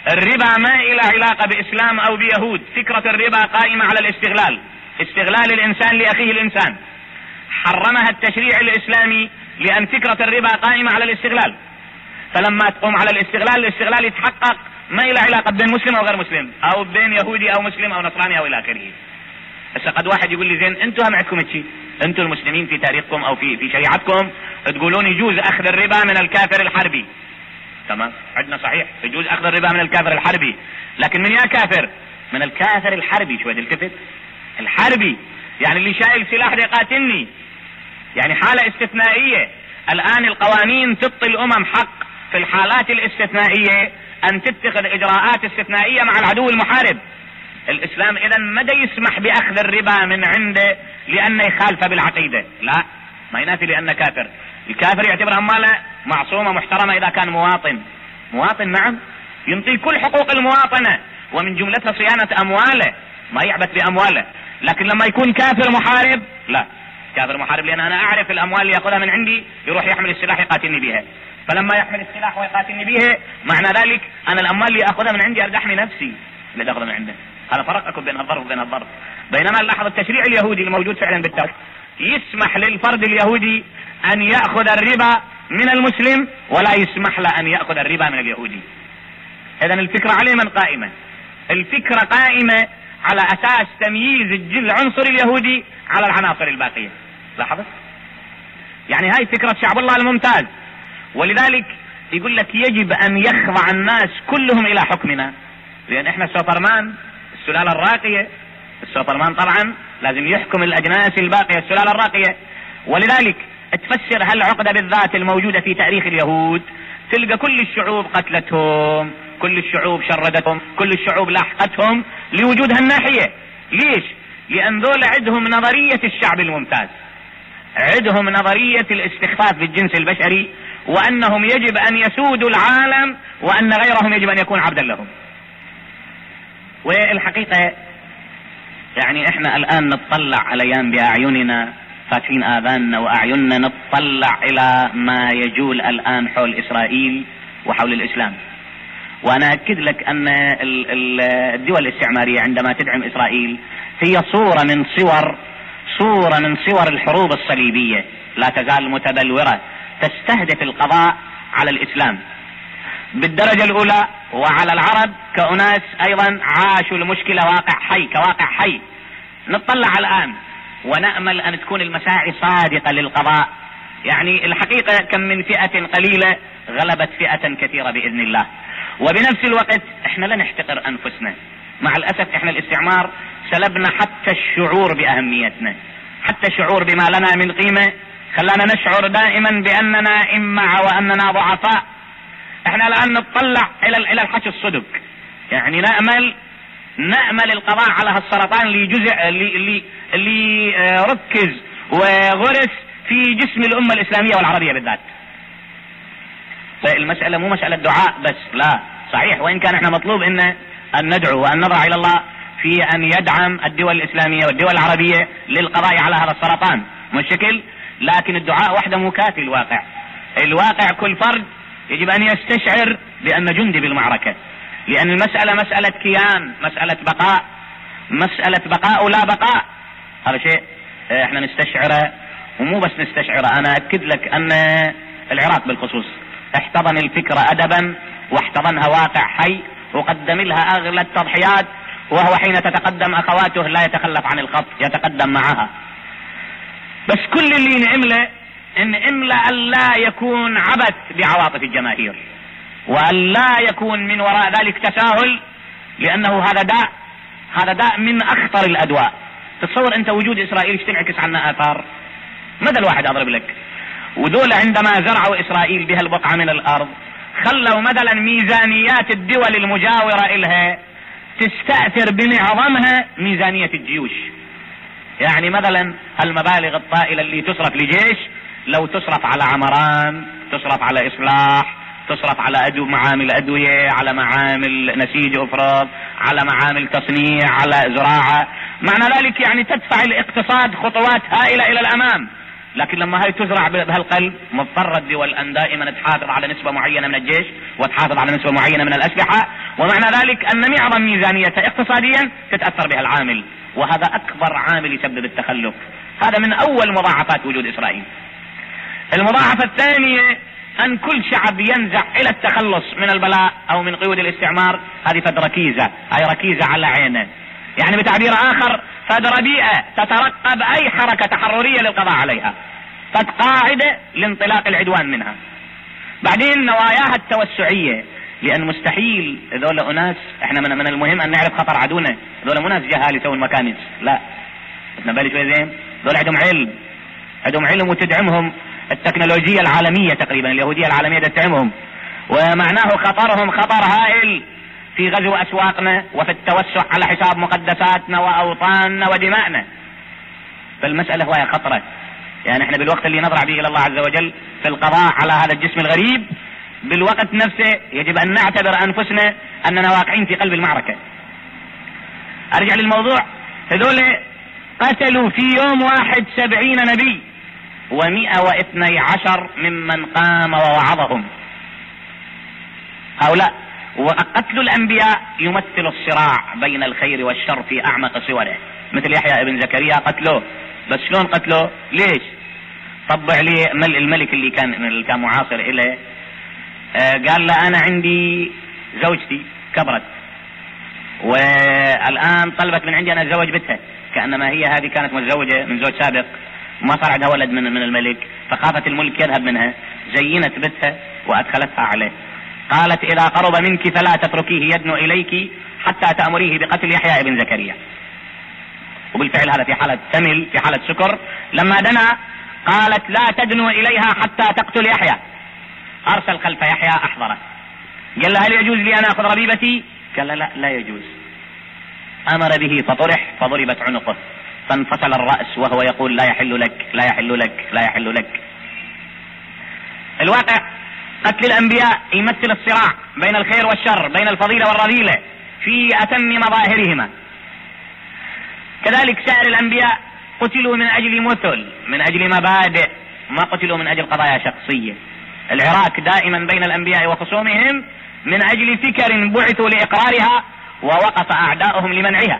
الربا ما إلى علاقة بإسلام أو بيهود. فكرة الربا قائمة على الاستغلال، استغلال الإنسان لأخيه الإنسان، حرمها التشريع الإسلامي لأن فكرة الربا قائمة على الاستغلال. فلما تقوم على الاستغلال، الاستغلال يتحقق ما إلى علاقة بين مسلم أو غير مسلم، أو بين يهودي أو مسلم أو نصراني أو إلى آخره. بس قد واحد يقول لي زين أنتم هم عندكم شيء، أنتم المسلمين في تاريخكم أو في في شريعتكم تقولون يجوز أخذ الربا من الكافر الحربي. تمام، عندنا صحيح يجوز أخذ الربا من الكافر الحربي، لكن من يا كافر؟ من الكافر الحربي. شوية الكفت الحربي، يعني اللي شايل سلاح يقاتلني، يعني حالة استثنائية. الآن القوانين تعطي الأمم حق في الحالات الاستثنائية أن تتخذ إجراءات استثنائية مع العدو المحارب. الإسلام إذن مدى يسمح بأخذ الربا من عنده لأنه يخالف بالعقيدة، لا، ما ينافي لأنه كافر. الكافر يعتبر أمواله معصومة محترمة إذا كان مواطن. مواطن نعم، ينطي كل حقوق المواطنة ومن جملتها صيانة أمواله، ما يعبث بأمواله. لكن لما يكون كافر محارب لا، كافر محارب لأن أنا أعرف الأموال اللي يأخذها من عندي يروح يحمل السلاح يقاتلني بها. فلما يحمل السلاح ويقاتلني بها معنى ذلك أنا الأموال اللي أخذها من عندي أرجع أحمي نفسي اللي أخذها من عنده. هذا فرق أكون بين الضرب وبين الضرب. بينما نلاحظ التشريع اليهودي الموجود فعلا بالتاريخ يسمح للفرد اليهودي أن يأخذ الربا من المسلم ولا يسمح له أن يأخذ الربا من اليهودي. إذن الفكرة عليه من قائمة، الفكرة قائمة على أساس تمييز العنصر اليهودي على العناصر الباقية. لاحظت؟ يعني هاي فكرة شعب الله الممتاز. ولذلك يقول لك يجب أن يخضع الناس كلهم إلى حكمنا، لأن إحنا السوبرمان السلالة الراقية، السوبرمان طبعا لازم يحكم الأجناس الباقية السلالة الراقية. ولذلك تفسر هالعقدة بالذات الموجودة في تاريخ اليهود، تلقى كل الشعوب قتلتهم، كل الشعوب شردتهم، كل الشعوب لاحقتهم لوجود هالناحية. ليش؟ لأن ذول عندهم نظرية الشعب الممتاز، عندهم نظرية الاستخفاف بالجنس البشري، وأنهم يجب أن يسودوا العالم وأن غيرهم يجب أن يكون عبدا لهم. والحقيقة يعني احنا الآن نتطلع عليان بأعيننا، فاتحين آذاننا وأعيننا نتطلع إلى ما يجول الآن حول إسرائيل وحول الإسلام. وأنا أكد لك أن الدول الاستعمارية عندما تدعم إسرائيل هي صورة من صور صورة من صور الحروب الصليبية، لا تزال متبلورة تستهدف القضاء على الإسلام بالدرجة الأولى وعلى العرب كأناس أيضا عاشوا المشكلة واقع حي كواقع حي. نتطلع الآن ونأمل أن تكون المساعي صادقة للقضاء. يعني الحقيقة كم من فئة قليلة غلبت فئة كثيرة بإذن الله. وبنفس الوقت احنا لا نحتقر أنفسنا. مع الأسف احنا الاستعمار سلبنا حتى الشعور بأهميتنا، حتى الشعور بما لنا من قيمة، خلانا نشعر دائما بأننا إمع وأننا ضعفاء. احنا الآن نتطلع إلى إلى الحش الصدق، يعني نأمل نأمل القضاء على هالسرطان اللي جزء اللي اللي اللي ركز وغرس في جسم الأمة الإسلامية والعربية بالذات. فالمسألة مو مسألة دعاء بس، لا صحيح، وإن كان احنا مطلوب إن أن ندعو وأن نضع إلى الله في أن يدعم الدول الإسلامية والدول العربية للقضاء على هذا السرطان مشكل، لكن الدعاء وحده مو كافي. الواقع الواقع كل فرد يجب أن يستشعر بأن جندي بالمعركة، لأن المسألة مسألة كيان، مسألة بقاء، مسألة بقاء ولا بقاء. هذا شيء احنا نستشعره، ومو بس نستشعره، أنا أكد لك أن العراق بالخصوص احتضن الفكرة أدبا واحتضنها واقع حي وقدم لها أغلى التضحيات، وهو حين تتقدم أخواته لا يتخلف عن الخط، يتقدم معها. بس كل اللي نعمله ان املا الا يكون عبث بعواطف الجماهير، وان لا يكون من وراء ذلك تساهل، لانه هذا داء، هذا داء من اخطر الادواء. تصور انت وجود اسرائيل ايش تنعكس عنا اثار. مثل واحد اضرب لك، ودول عندما زرعوا اسرائيل بها البقعة من الارض خلوا مثلا ميزانيات الدول المجاورة الها تستأثر بمعظمها ميزانية الجيوش. يعني مثلا المبالغ الطائلة اللي تصرف لجيش لو تصرف على عمران، تصرف على إصلاح، تصرف على أدو معامل أدوية، على معامل نسيج أفراد، على معامل تصنيع، على زراعة، معنى ذلك يعني تدفع الاقتصاد خطوات هائلة إلى الأمام. لكن لما هاي تزرع بهالقلب مضطرة الدول أن دائما تحافظ على نسبة معينة من الجيش وتحافظ على نسبة معينة من الأسلحة، ومعنى ذلك أن معظم ميزانيتها اقتصاديا تتأثر بها العامل، وهذا أكبر عامل يسبب التخلف. هذا من أول مضاعفات وجود إسرائيل. المضاعفة الثانية أن كل شعب ينزع إلى التخلص من البلاء أو من قيود الاستعمار هذه فد ركيزة، هاي ركيزة على عينه، يعني بتعبير آخر فد ربيئة تترقب أي حركة تحررية للقضاء عليها، فد قاعدة لانطلاق العدوان منها. بعدين نواياها التوسعية، لأن مستحيل ذول أناس، احنا من, من المهم أن نعرف خطر عدونا، ذول مو ناس جهال يسوون مكانس، لا نبالي شوي زين، ذول عندهم علم، عندهم علم وتدعمهم التكنولوجيا العالمية، تقريبا اليهودية العالمية تدعمهم، ومعناه خطرهم خطر هائل في غزو أسواقنا وفي التوسع على حساب مقدساتنا وأوطاننا ودمائنا. فالمسألة هو خطرة، يعني احنا بالوقت اللي نضرع به إلى الله عز وجل في القضاء على هذا الجسم الغريب، بالوقت نفسه يجب أن نعتبر أنفسنا أننا واقعين في قلب المعركة. أرجع للموضوع، هذول قتلوا في يوم واحد سبعين نبي ومئة واثني عشر ممن قام ووعظهم. هؤلاء وقتل الأنبياء يمثل الصراع بين الخير والشر في أعمق صوره، مثل يحيى ابن زكريا قتلوه، بس شلون قتلوه؟ ليش؟ طبع لي الملك اللي كان اللي كان معاصر إليه، آه قال له أنا عندي زوجتي كبرت والآن طلبت من عندي أن أتزوج بنتها، كأنما هي هذه كانت متزوجة من زوج سابق وما صار عندها ولد من من الملك، فخافت الملك يذهب منها، زينت بنتها وأدخلتها عليه. قالت إذا قرب منك فلا تتركيه يدنو إليك حتى تأمريه بقتل يحيى ابن زكريا. وبالفعل هذا في حالة تمل، في حالة سكر، لما دنا قالت لا تدنو إليها حتى تقتل يحيى. أرسل خلف يحيى أحضره، قال له هل يجوز لي أن أخذ ربيبتي؟ قال لا لا يجوز. أمر به فطرح فضربت عنقه فانفصل الرأس وهو يقول لا يحل لك لا يحل لك لا يحل لك. الواقع قتل الأنبياء يمثل الصراع بين الخير والشر، بين الفضيلة والرذيلة في أتم مظاهرهما. كذلك سائر الأنبياء قتلوا من أجل مثل، من أجل مبادئ، ما قتلوا من أجل قضايا شخصية. العراك دائما بين الأنبياء وخصومهم من أجل فكر بعثوا لإقرارها ووقف أعداؤهم لمنعها.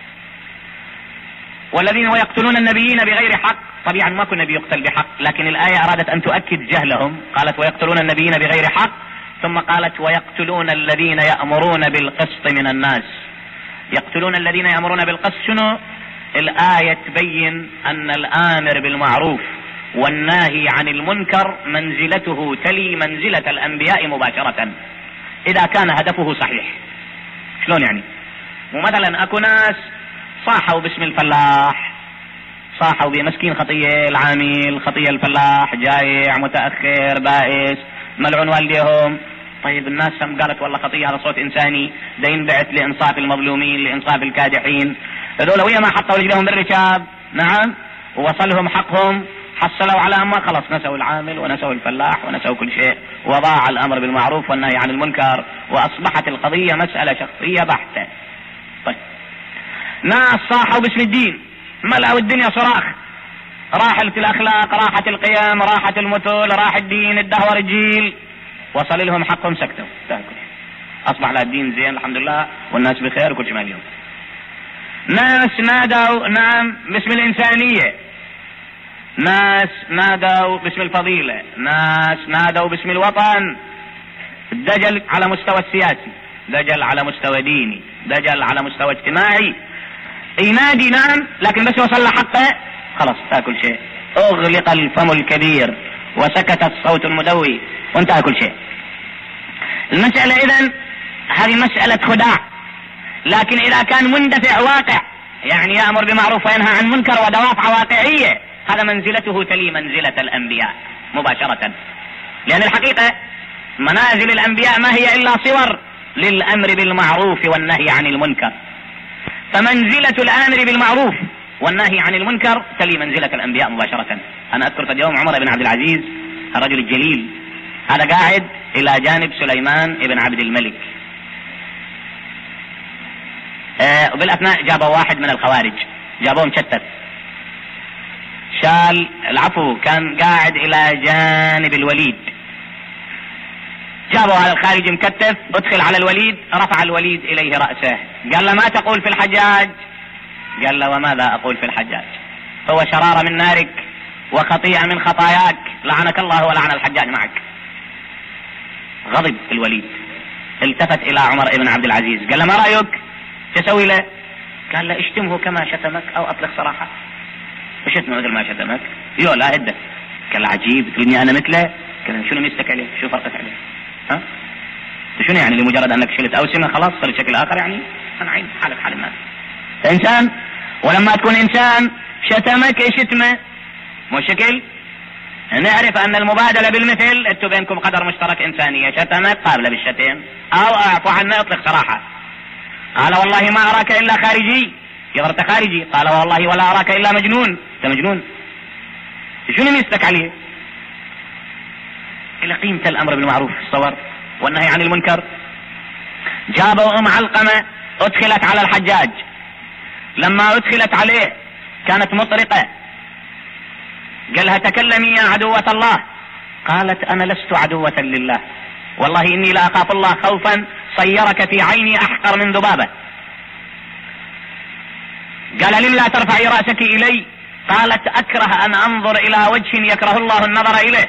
والذين ويقتلون النبيين بغير حق، طبيعا ما كل نبي يقتل بحق، لكن الآية أرادت أن تؤكد جهلهم، قالت ويقتلون النبيين بغير حق، ثم قالت ويقتلون الذين يأمرون بالقسط من الناس. يقتلون الذين يأمرون بالقسط شنو؟ الآية تبين أن الآمر بالمعروف والناهي عن المنكر منزلته تلي منزلة الأنبياء مباشرة إذا كان هدفه صحيح. شلون يعني؟ ومثلا أكو ناس صاحوا باسم الفلاح، صاحوا بمسكين خطية العامل، خطية الفلاح، جايع متأخر بائس ملعون والديهم. طيب الناس هم قالت والله خطية هذا صوت إنساني دا ينبعث لإنصاف المظلومين، لإنصاف الكادحين. هذول ويا ما حطوا رجلهم بالركاب، نعم، ووصلهم حقهم، حصلوا على أما خلص نسوا العامل ونسوا الفلاح ونسوا كل شيء، وضاع الأمر بالمعروف والنهي عن المنكر، وأصبحت القضية مسألة شخصية بحتة. طيب ناس صاحوا باسم الدين، ملأوا الدنيا صراخ، راحت الأخلاق، راحت القيم، راحت المثل، راح الدين، الدهور الجيل، وصل لهم حقهم سكتوا، تاكل. أصبح لا الدين زين الحمد لله والناس بخير وكل شيء اليوم. ناس نادوا نعم باسم الإنسانية، ناس نادوا باسم الفضيلة، ناس نادوا باسم الوطن. دجل على مستوى السياسي، دجل على مستوى ديني، دجل على مستوى اجتماعي، ينادي نعم لكن بس يوصل لحقه خلاص تاكل شيء. اغلق الفم الكبير وسكت الصوت المدوي وانتهى كل شيء. المسألة اذن هذه مسألة خداع، لكن اذا كان مندفع واقع يعني يأمر بمعروف وينهى عن منكر ودوافع واقعية، هذا منزلته تلي منزلة الأنبياء مباشرة. لأن الحقيقة منازل الأنبياء ما هي إلا صور للأمر بالمعروف والنهي عن المنكر، فمنزلة الآمر بالمعروف والنهي عن المنكر تلي منزلة الأنبياء مباشرة. أنا أذكر في اليوم عمر بن عبد العزيز الرجل الجليل، هذا قاعد إلى جانب سليمان بن عبد الملك، أه وبالأثناء جابوا واحد من الخوارج، جابوه مشتت، شال العفو كان قاعد الى جانب الوليد، جابوا هذا الخارجي مكتف، ادخل على الوليد، رفع الوليد اليه رأسه، قال له ما تقول في الحجاج؟ قال له وماذا اقول في الحجاج؟ هو شرارة من نارك وخطيئة من خطاياك، لعنك الله ولعن الحجاج معك. غضب الوليد، التفت الى عمر بن عبد العزيز قال له ما رأيك؟ تسوي له؟ قال له اشتمه كما شتمك او اطلق صراحة. اشتمه مثل ما شتمك؟ يو لا هده. قال له عجيب تريدني انا مثله؟ قال له شنو ميزتك عليه؟ شو فرقك عليه؟ ها؟ شنو يعني لمجرد انك شلت اوسمه خلاص صار شكل اخر يعني؟ انا عين حالك حال الناس. انسان، ولما تكون انسان شتمك شتمه مو شكل. نعرف ان المبادله بالمثل انتم بينكم قدر مشترك انسانيه، شتمك قابله بالشتم او اعفو عنه اطلق صراحه. قال والله ما اراك الا خارجي، يظهر خارجي. قال والله ولا اراك الا مجنون، انت مجنون. شنو ميزتك عليه؟ الى قيمه الامر بالمعروف الصور والنهي عن المنكر. جابوا ام علقمه ادخلت على الحجاج، لما ادخلت عليه كانت مطرقه، قالها تكلمي يا عدوة الله. قالت انا لست عدوة لله، والله اني لا اخاف الله خوفا صيرك في عيني احقر من ذبابة. قال لم لا ترفعي رأسك الي؟ قالت اكره ان انظر الى وجه يكره الله النظر اليه.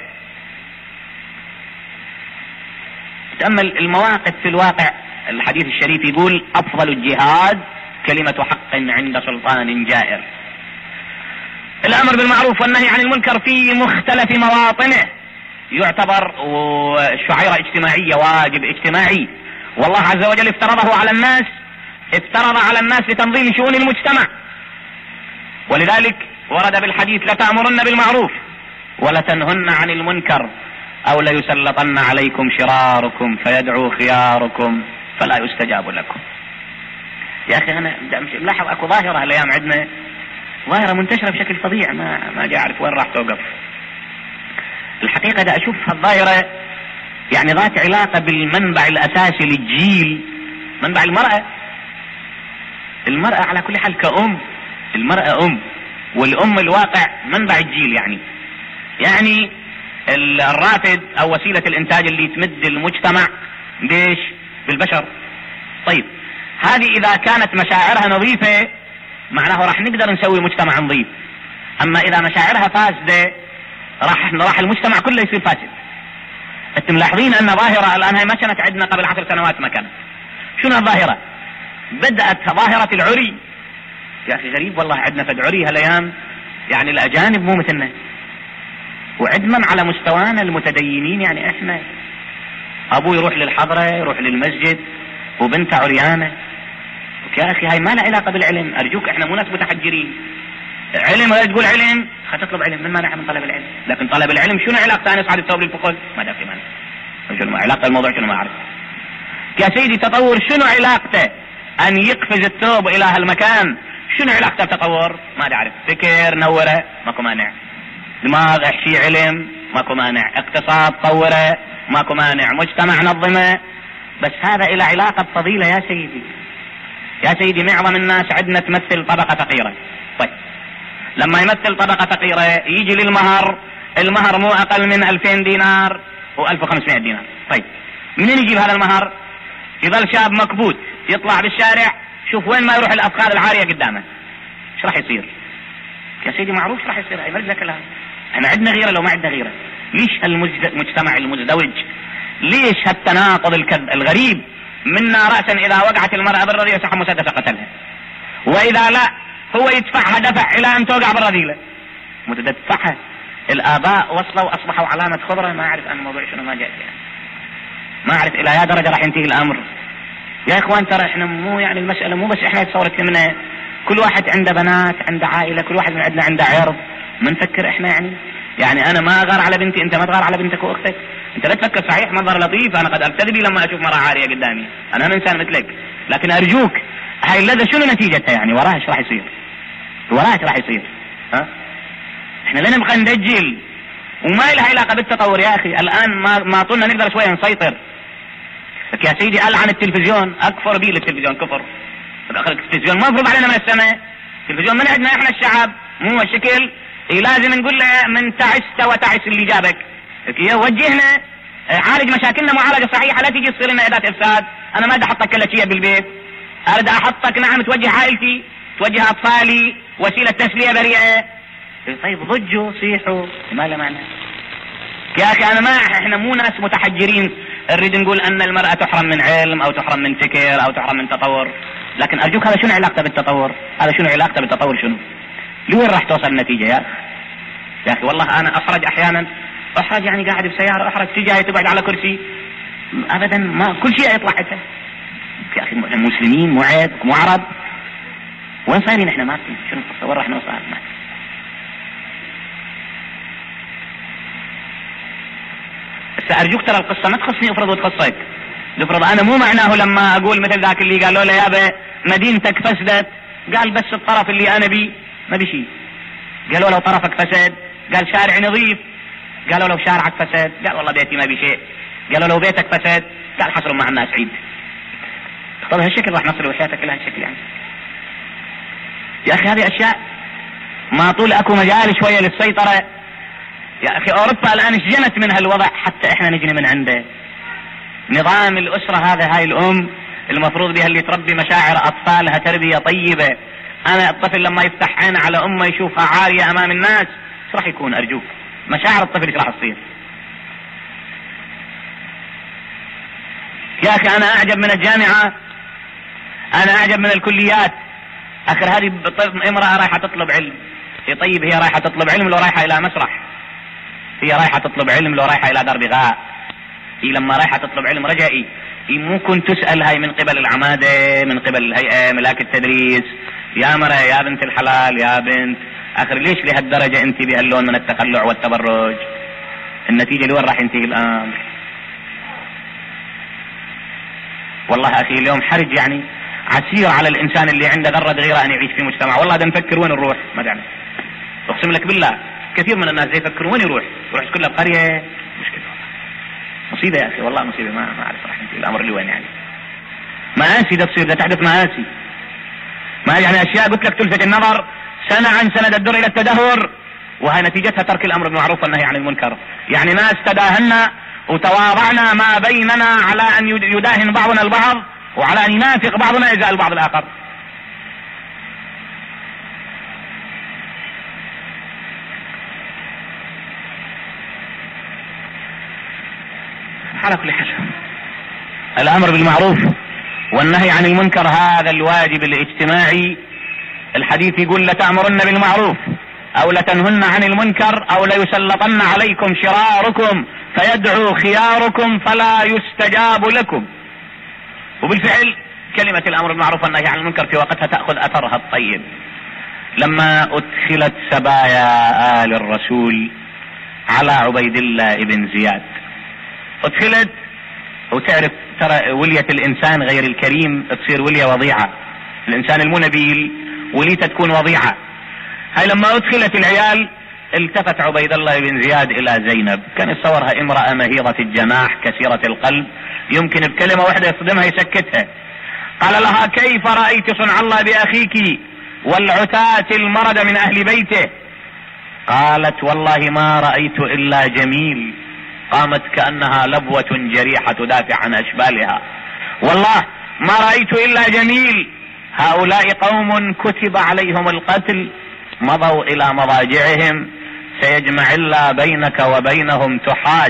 تأمل المواقف في الواقع. الحديث الشريف يقول افضل الجهاد كلمة حق عند سلطان جائر. الامر بالمعروف والنهي عن المنكر في مختلف مواطنه يعتبر شعيرة اجتماعية، واجب اجتماعي، والله عز وجل افترضه على الناس، افترض على الناس لتنظيم شؤون المجتمع. ولذلك ورد بالحديث لتأمرن بالمعروف ولتنهن عن المنكر او ليسلطن عليكم شراركم فيدعو خياركم فلا يستجاب لكم. يا اخي انا ملاحظ اكو ظاهرة الايام عندنا، ظاهرة منتشرة بشكل فظيع، ما ما جاي اعرف وين راح توقف. الحقيقة دا اشوف هالظاهرة يعني ذات علاقة بالمنبع الاساسي للجيل، منبع المرأة. المرأة على كل حال كأم، المرأة ام، والام الواقع منبع الجيل. يعني يعني الرافد او وسيلة الانتاج اللي تمد المجتمع بيش بالبشر. طيب هذه اذا كانت مشاعرها نظيفة معناه راح نقدر نسوي مجتمع نظيف. اما اذا مشاعرها فاسدة راح راح المجتمع كله يصير فاسد. انتم ملاحظين ان ظاهرة الان هي ما كانت عندنا قبل عشر سنوات ما كانت. شنو الظاهرة؟ بدأت ظاهرة العري. يا اخي غريب والله، عندنا فد عري هالايام، يعني الاجانب مو مثلنا، وعدما على مستوانا المتدينين. يعني احنا ابوه يروح للحضرة يروح للمسجد وبنته عريانة. يا اخي هاي ما لها علاقة بالعلم، ارجوك احنا مو ناس متحجرين. علم ولا تقول علم، خلينا تطلب علم، من مانع من طلب العلم؟ لكن طلب العلم شنو علاقته ان يصعد الثوب للفخذ؟ ما دام في مانع. شنو ما علاقة الموضوع؟ شنو ما اعرف. يا سيدي تطور شنو علاقته؟ ان يقفز الثوب الى هالمكان شنو علاقته بتطور؟ ما اعرف. فكر نوره ماكو مانع، دماغ احشي علم ماكو مانع، اقتصاد طوره ماكو مانع، مجتمع نظمه. بس هذا الى علاقة بفضيلة يا سيدي. يا سيدي معظم الناس عندنا تمثل طبقة فقيرة. طيب لما يمثل طبقة فقيرة يجي للمهر، المهر مو اقل من ألفين دينار وألف وخمسمائة دينار. طيب منين يجيب هذا المهر؟ يظل شاب مكبوت يطلع بالشارع، شوف وين ما يروح الافخاذ العارية قدامه، ايش راح يصير؟ يا سيدي معروف ايش راح يصير. هاي مرد كلام. احنا عندنا غيرة لو ما عندنا غيرة. ليش هالمجتمع المزدوج؟ ليش هالتناقض الغريب؟ منا رأسا اذا وقعت المرأة بالرذيلة سحب مسدس قتلها، واذا لا هو يدفعها دفع الى ان توقع بالرذيلة متدفعها. الاباء وصلوا اصبحوا علامة خضرة. ما اعرف عن الموضوع شنو ما جاء يعني. ما اعرف الى يا درجة راح ينتهي الامر. يا اخوان ترى احنا مو يعني المسألة مو بس احنا تصورت منها، كل واحد عنده بنات، عنده عائلة، كل واحد من عندنا عنده عرض. ما نفكر احنا يعني يعني انا ما اغار على بنتي، انت ما تغار على بنتك واختك. انت لا تفكر صحيح منظر لطيف، انا قد ارتدي لما اشوف مرأة عارية قدامي، انا انا انسان مثلك، لكن ارجوك هاي اللذة شنو نتيجتها؟ يعني وراها ايش راح يصير؟ وراها ايش راح يصير؟ ها احنا لا نبقى ندجل وما لها علاقة بالتطور. يا اخي الان ما ما طولنا نقدر شوية نسيطر. لك يا سيدي العن التلفزيون، اكفر بيه التلفزيون كفر. التلفزيون ما مفروض علينا من السماء، التلفزيون من عندنا احنا الشعب، مو الشكل إيه لازم نقول له من تعست وتعس اللي جابك، وجهنا عالج مشاكلنا معالجة صحيحة، لا تيجي تصير لنا أداة إفساد. أنا ما بدي أحطك كل شيء بالبيت، أريد أحطك نعم توجه عائلتي، توجه أطفالي، وسيلة تسلية بريئة. طيب ضجوا صيحوا ما له معنى يا أخي. أنا ما إحنا مو ناس متحجرين نريد نقول أن المرأة تحرم من علم أو تحرم من فكر أو تحرم من تطور، لكن أرجوك هذا شنو علاقته بالتطور؟ هذا شنو علاقته بالتطور؟ شنو لوين راح توصل النتيجة يا أخي؟ يا أخي والله أنا أحرج أحيانا، أحرج يعني قاعد بسيارة، أحرج تجاهي تقعد على كرسي، أبدا ما كل شيء يطلع حتى. يا أخي مسلمين مو عيب مو عرب، وين صايرين إحنا؟ ما في شنو وين راح نوصل؟ ما أرجوك ترى القصة ما تخصني، افرض وتخصك. افرض أنا مو معناه لما أقول مثل ذاك اللي قال له يابا مدينتك فسدت، قال بس الطرف اللي أنا بي ما بي شيء. قالوا لو طرفك فسد، قال شارع نظيف. قالوا لو شارعك فسد، قال والله بيتي ما بي شيء. قالوا لو بيتك فسد، قال حصروا مع الناس عيد. طب هالشكل راح نصل وحياتك إلى هالشكل يعني يا أخي؟ هذه أشياء ما طول أكو مجال شوية للسيطرة يا أخي. أوروبا الآن شجنت من هالوضع حتى إحنا نجني من عنده. نظام الأسرة هذا، هاي الأم المفروض بها اللي تربي مشاعر أطفالها تربية طيبة. أنا الطفل لما يفتح عينه على أمه يشوفها عارية أمام الناس، ايش راح يكون؟ أرجوك مشاعر الطفل ايش راح تصير يا أخي؟ أنا أعجب من الجامعة، أنا أعجب من الكليات. آخر هذه امرأة رايحة تطلب علم، طيب هي رايحة تطلب علم لو رايحة إلى مسرح، هي رايحة تطلب علم لو رايحة إلى دار بغاء. هي لما رايحة تطلب علم رجائي هي ممكن تسأل هاي من قبل العمادة، من قبل الهيئة ملاك التدريس، يا مرة يا بنت الحلال يا بنت، آخر ليش لهالدرجة أنت بهاللون من التقلع والتبرج؟ النتيجة لوين راح ينتهي الأمر؟ والله أخي اليوم حرج يعني عسير على الإنسان اللي عنده ذرة غيرة أن يعيش في مجتمع. والله ده نفكر وين نروح ما دعنا، أقسم لك بالله كثير من الناس يفكرون وين يروح، يروح كلها بقرية. مشكلة مصيبة يا أخي والله مصيبة، ما ما أعرف راح ينتهي الأمر اللي وين يعني. مآسي ده تصير، ده تحدث مآسي، ما يعني أشياء قلت لك تلفت النظر سنة عن سنة تدر إلى التدهور، وهي نتيجتها ترك الأمر بالمعروف والنهي عن المنكر. يعني ناس تداهنا وتواضعنا ما بيننا على أن يداهن بعضنا البعض وعلى أن ينافق بعضنا إزاء البعض الآخر. على كل حال الأمر بالمعروف والنهي عن المنكر هذا الواجب الاجتماعي. الحديث يقول لتأمرن بالمعروف أو لتنهن عن المنكر أو ليسلطن عليكم شراركم فيدعو خياركم فلا يستجاب لكم. وبالفعل كلمة الأمر بالمعروف والنهي عن المنكر في وقتها تأخذ أثرها الطيب. لما أدخلت سبايا آل الرسول على عبيد الله بن زياد، أدخلت وتعرف ترى ولية الإنسان غير الكريم تصير ولية وضيعة، الإنسان المنبيل وليته تكون وضيعة. هاي لما أدخلت العيال التفت عبيد الله بن زياد إلى زينب، كان يصورها امرأة مهيضة الجناح كثيرة القلب، يمكن بكلمة واحدة يصدمها يسكتها. قال لها كيف رأيت صنع الله بأخيك والعتاة المرد من أهل بيته؟ قالت والله ما رأيت إلا جميل. قامت كأنها لبوة جريحة تدافع عن أشبالها. والله ما رأيت إلا جميل، هؤلاء قوم كتب عليهم القتل مضوا إلى مضاجعهم، سيجمع الله بينك وبينهم تحاج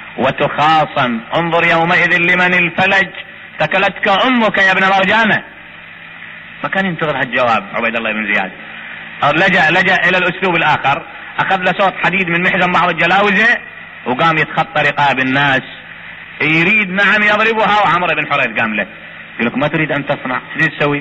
وتخاصم، انظر يومئذ لمن الفلج تكلتك أمك يا ابن مرجانة. ما كان ينتظر هالجواب عبيد الله بن زياد، لجأ لجأ إلى الأسلوب الآخر، أخذ له صوت حديد من محزن بعض الجلاوزة وقام يتخطى رقاب الناس يريد نعم يضربها. وعمر بن حريث قام له يقول لك ما تريد أن تصنع، تريد تسوي؟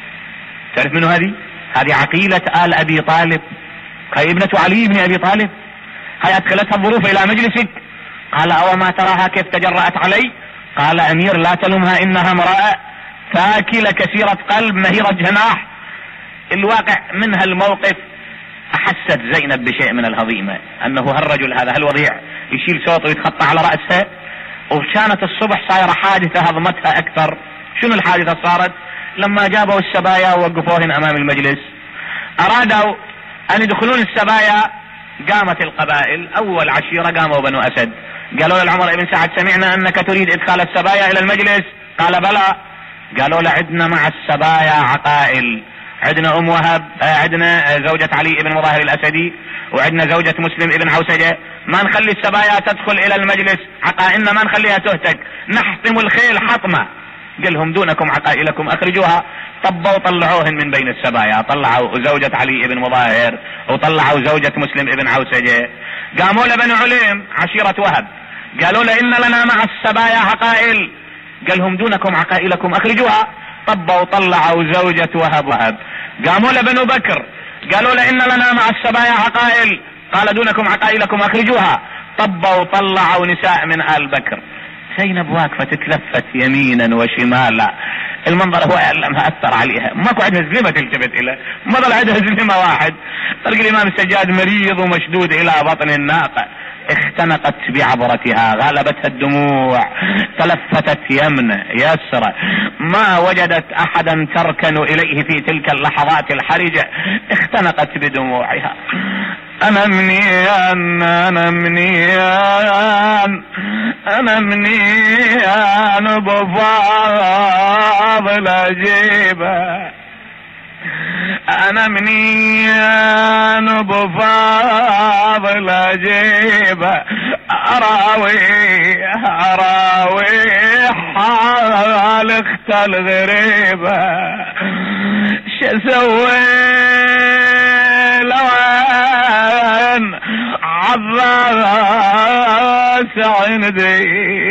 تعرف منه هذه؟ هذه عقيلة آل أبي طالب، هي ابنة علي بن أبي طالب، هي أدخلتها الظروف إلى مجلسك. قال أو ما تراها كيف تجرأت علي؟ قال أمير لا تلومها إنها امرأة ثاكلة كثيرة قلب مهيرة جناح. الواقع من هالموقف أحست زينب بشيء من الهضيمة، أنه هالرجل هذا هالوضيع يشيل صوته ويتخطى على رأسها. وكانت الصبح صايرة حادثة هضمتها أكثر. شنو الحادثة صارت؟ لما جابوا السبايا ووقفوهن أمام المجلس أرادوا أن يدخلون السبايا. قامت القبائل، أول عشيرة قاموا بنو أسد، قالوا لعمر بن سعد سمعنا أنك تريد إدخال السبايا إلى المجلس. قال بلى. قالوا له عدنا مع السبايا عقائل، عندنا أم وهب، عندنا زوجة علي بن مظاهر الأسدي، وعندنا زوجة مسلم ابن عوسجة، ما نخلي السبايا تدخل إلى المجلس، عقائلنا ما نخليها تهتك، نحطم الخيل حطمة. قلهم دونكم عقائلكم أخرجوها. طبوا طلعوهن من بين السبايا، طلعوا زوجة علي بن مظاهر وطلعوا زوجة مسلم ابن عوسجة. قاموا لبنو عليم عشيرة وهب، قالوا له إن لنا مع السبايا عقائل، قالهم دونكم عقائلكم أخرجوها. طبوا طلعوا زوجة وهب وهب. قاموا لبنو بكر، قالوا له إن لنا مع السبايا عقائل، قال دونكم عقائلكم أخرجوها. طبوا طلعوا نساء من آل بكر. زينب واقفة تتلفت يمينا وشمالا، المنظر هو يعلمها أثر عليها، ماكو عندها زلمة تلتفت إليه، ما ضل عندها زلمة واحد. طرق الإمام السجاد مريض ومشدود إلى بطن الناقة، اختنقت بعبرتها، غلبتها الدموع، تلفتت يمنى يسرى، ما وجدت أحدا تركن إليه في تلك اللحظات الحرجة، اختنقت بدموعها. أنا منيان أنا منيان أنا منيان بفاضل أجيبه، أنا منيان بفاضل أجيبه، أراوي أراوي حال اخت الغريبة، شسوي لوين عضاس عندي،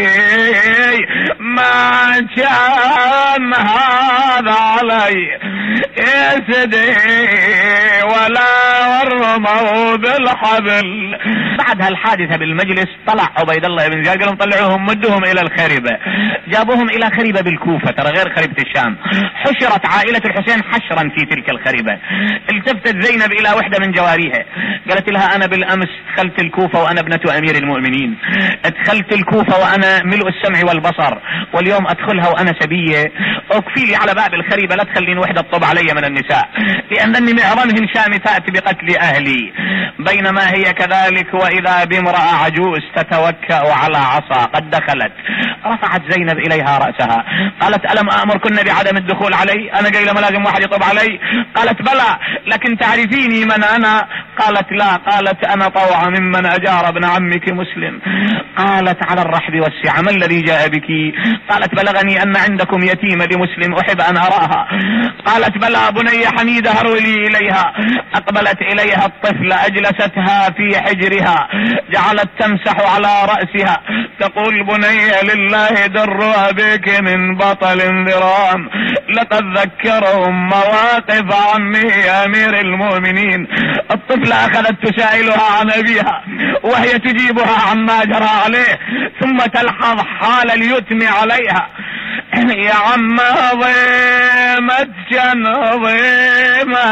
ما كان هذا علي يسدي ولا ورموا بالحبل. بعد هالحادثة بالمجلس طلع عبيد الله بن زياد، قالوا طلعوهم مدوهم إلى الخريبة، جابوهم إلى خريبة بالكوفة، ترى غير خريبة الشام. حشرت عائلة الحسين حشرا في تلك الخريبة. التفتت زينب إلى وحدة من جواريها، قالت لها أنا بالأمس دخلت الكوفة وأنا ابنة أمير المؤمنين، دخلت الكوفة وأنا ملء السمع والبصر، واليوم أدخلها وأنا سبية، أكفي لي على باب الخريبة لا تخلين وحدة تطب علي من النساء، لأنني معظمهن شامتات بقتل أهلي. بينما هي كذلك وإذا بامرأة عجوز تتوكأ على عصا قد دخلت. رفعت زينب إليها رأسها، قالت ألم أأمركن بعدم الدخول علي؟ أنا قايلة ما لازم واحد يطب علي؟ قالت بلى، لكن تعرفيني من أنا؟ قالت لا. قالت أنا طوعة ممن أجار ابن عمك مسلم. قالت على الرحب والسعة، ما الذي جاء بك؟ قالت بلغني أن عندكم يتيمة لمسلم أحب أن أراها. قالت بلى بني حميدة هرولي إليها. أقبلت إليها الطفل، أجلستها في حجرها، جعلت تمسح على رأسها، تقول بني لله در أبيك من بطل ذرام، لقد ذكرهم مواقف عمه أمير المؤمنين. الطفل أخذت تسائلها عن أبيها وهي تجيبها عما جرى عليه، ثم تلحظ حال اليتم عليها. يا عم ضيمة كان ضيمة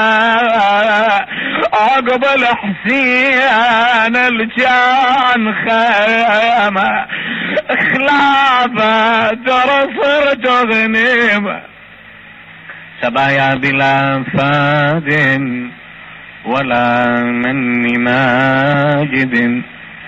عقب الحسين الجان خيمة، خلافة صرت غنيمة، سبايا بلا فاد ولا من ماجد.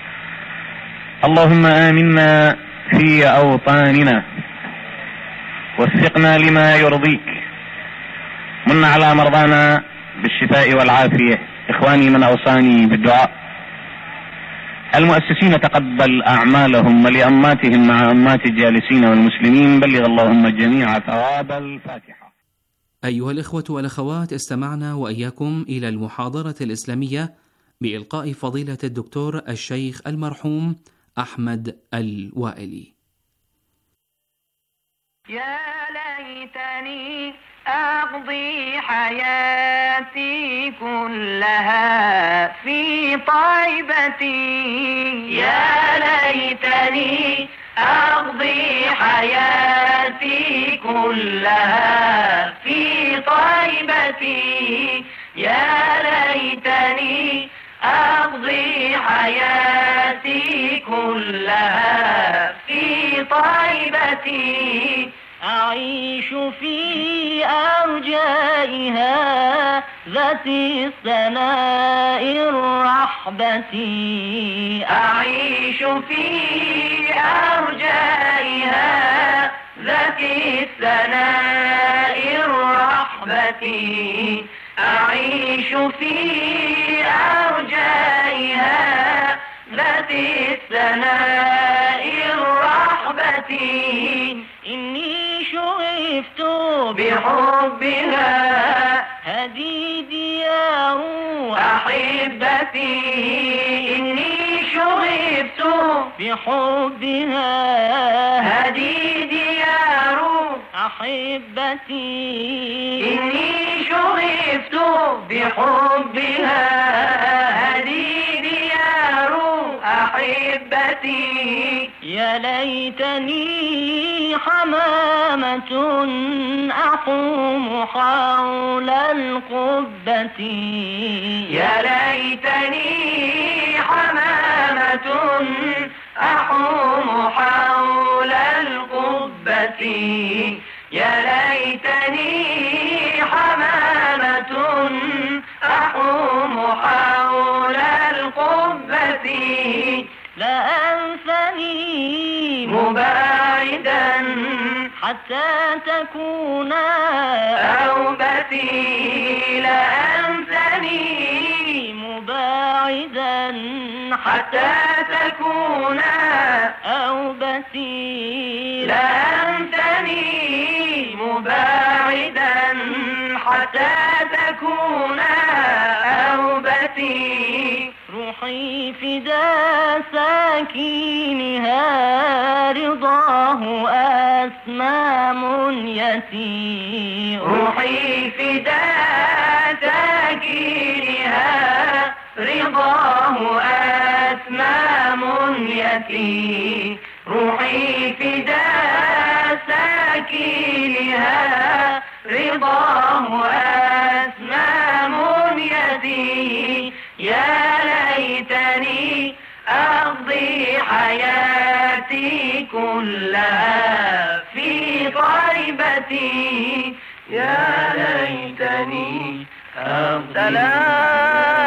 اللهم آمنا في أوطاننا، وفقنا لما يرضيك، من على مرضانا بالشفاء والعافية. إخواني من أوصاني بالدعاء، المؤسسين تقبل أعمالهم ولأماتهم مع أمات الجالسين والمسلمين، بلغ اللهم الجميع ثواب الفاتحة. أيها الإخوة والأخوات، استمعنا وإياكم إلى المحاضرة الإسلامية بإلقاء فضيلة الدكتور الشيخ المرحوم أحمد الوائلي. يا ليتني أقضي حياتي كلها في طيبتي، يا ليتني أقضي حياتي كلها في طيبتي، يا ليتني أقضي حياتي كلها في طيبتي، أعيش في أرجائها ذات الثناء الرحبة أعيش في أرجائها ذات الثناء الرحبة أعيش في أرجائها ذات الثناء الرحبة إني شغفت بحبها هذه ديار أحبتي إني شغفت بحبها هذه ديار أحبتي إني شغفت بحبها هذه ديار أحبتي يا ليتني حمامة أحوم حول القبة يا ليتني حمامة أحوم حول القبة يا ليتني حمامة أحوم حول القبة لا أنثني مباعدا حتى تكون أوبتي لا أنثني مباعدا حتى تكون أوبتي لا أنثني مباعدا حتى تكون أوبتي روحي فدا ساكينها رضاه أسمى منيتي روحي فدا ساكينها رضاه أسمى منيتي روحي فدا ساكينها رضاه أسمى منيتي يا ليتني أقضي حياتي كلها في طيبتي يا ليتني أقضي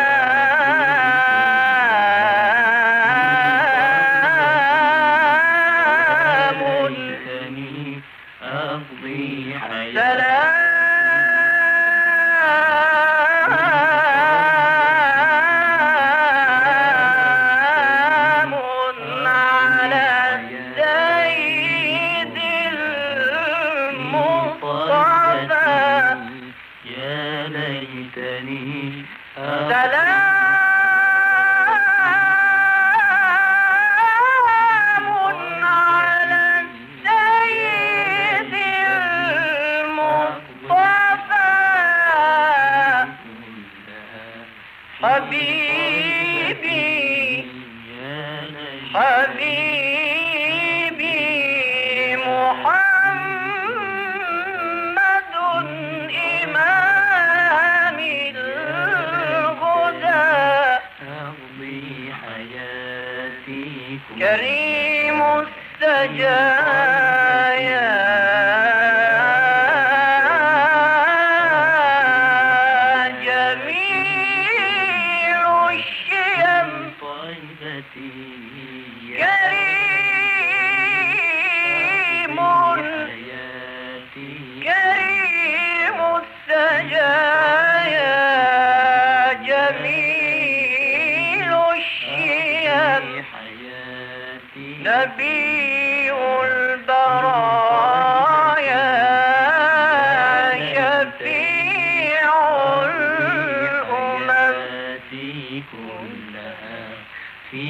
حبيبي حبيبي محمد إمام الهدى أقضي حياتي كريم السجايا كريم كريم السجايا جميل الشيم نبي البرايا شفيع الأمم كلها في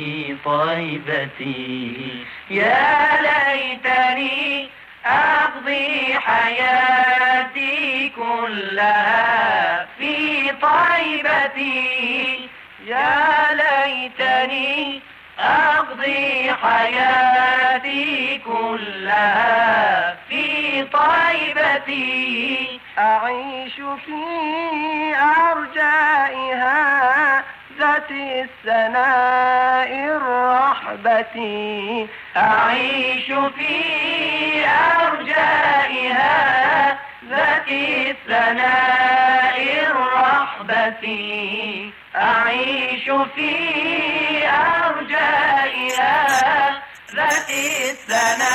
طيبتي يا ليتني أقضي حياتي كلها في طيبتي يا ليتني أقضي حياتي كلها في طيبتي أعيش في أرجائها ذات السناء الرحبة أعيش في أرجائها ذات السناء الرحبة رحبتي أعيش في أرجائها ذات السناء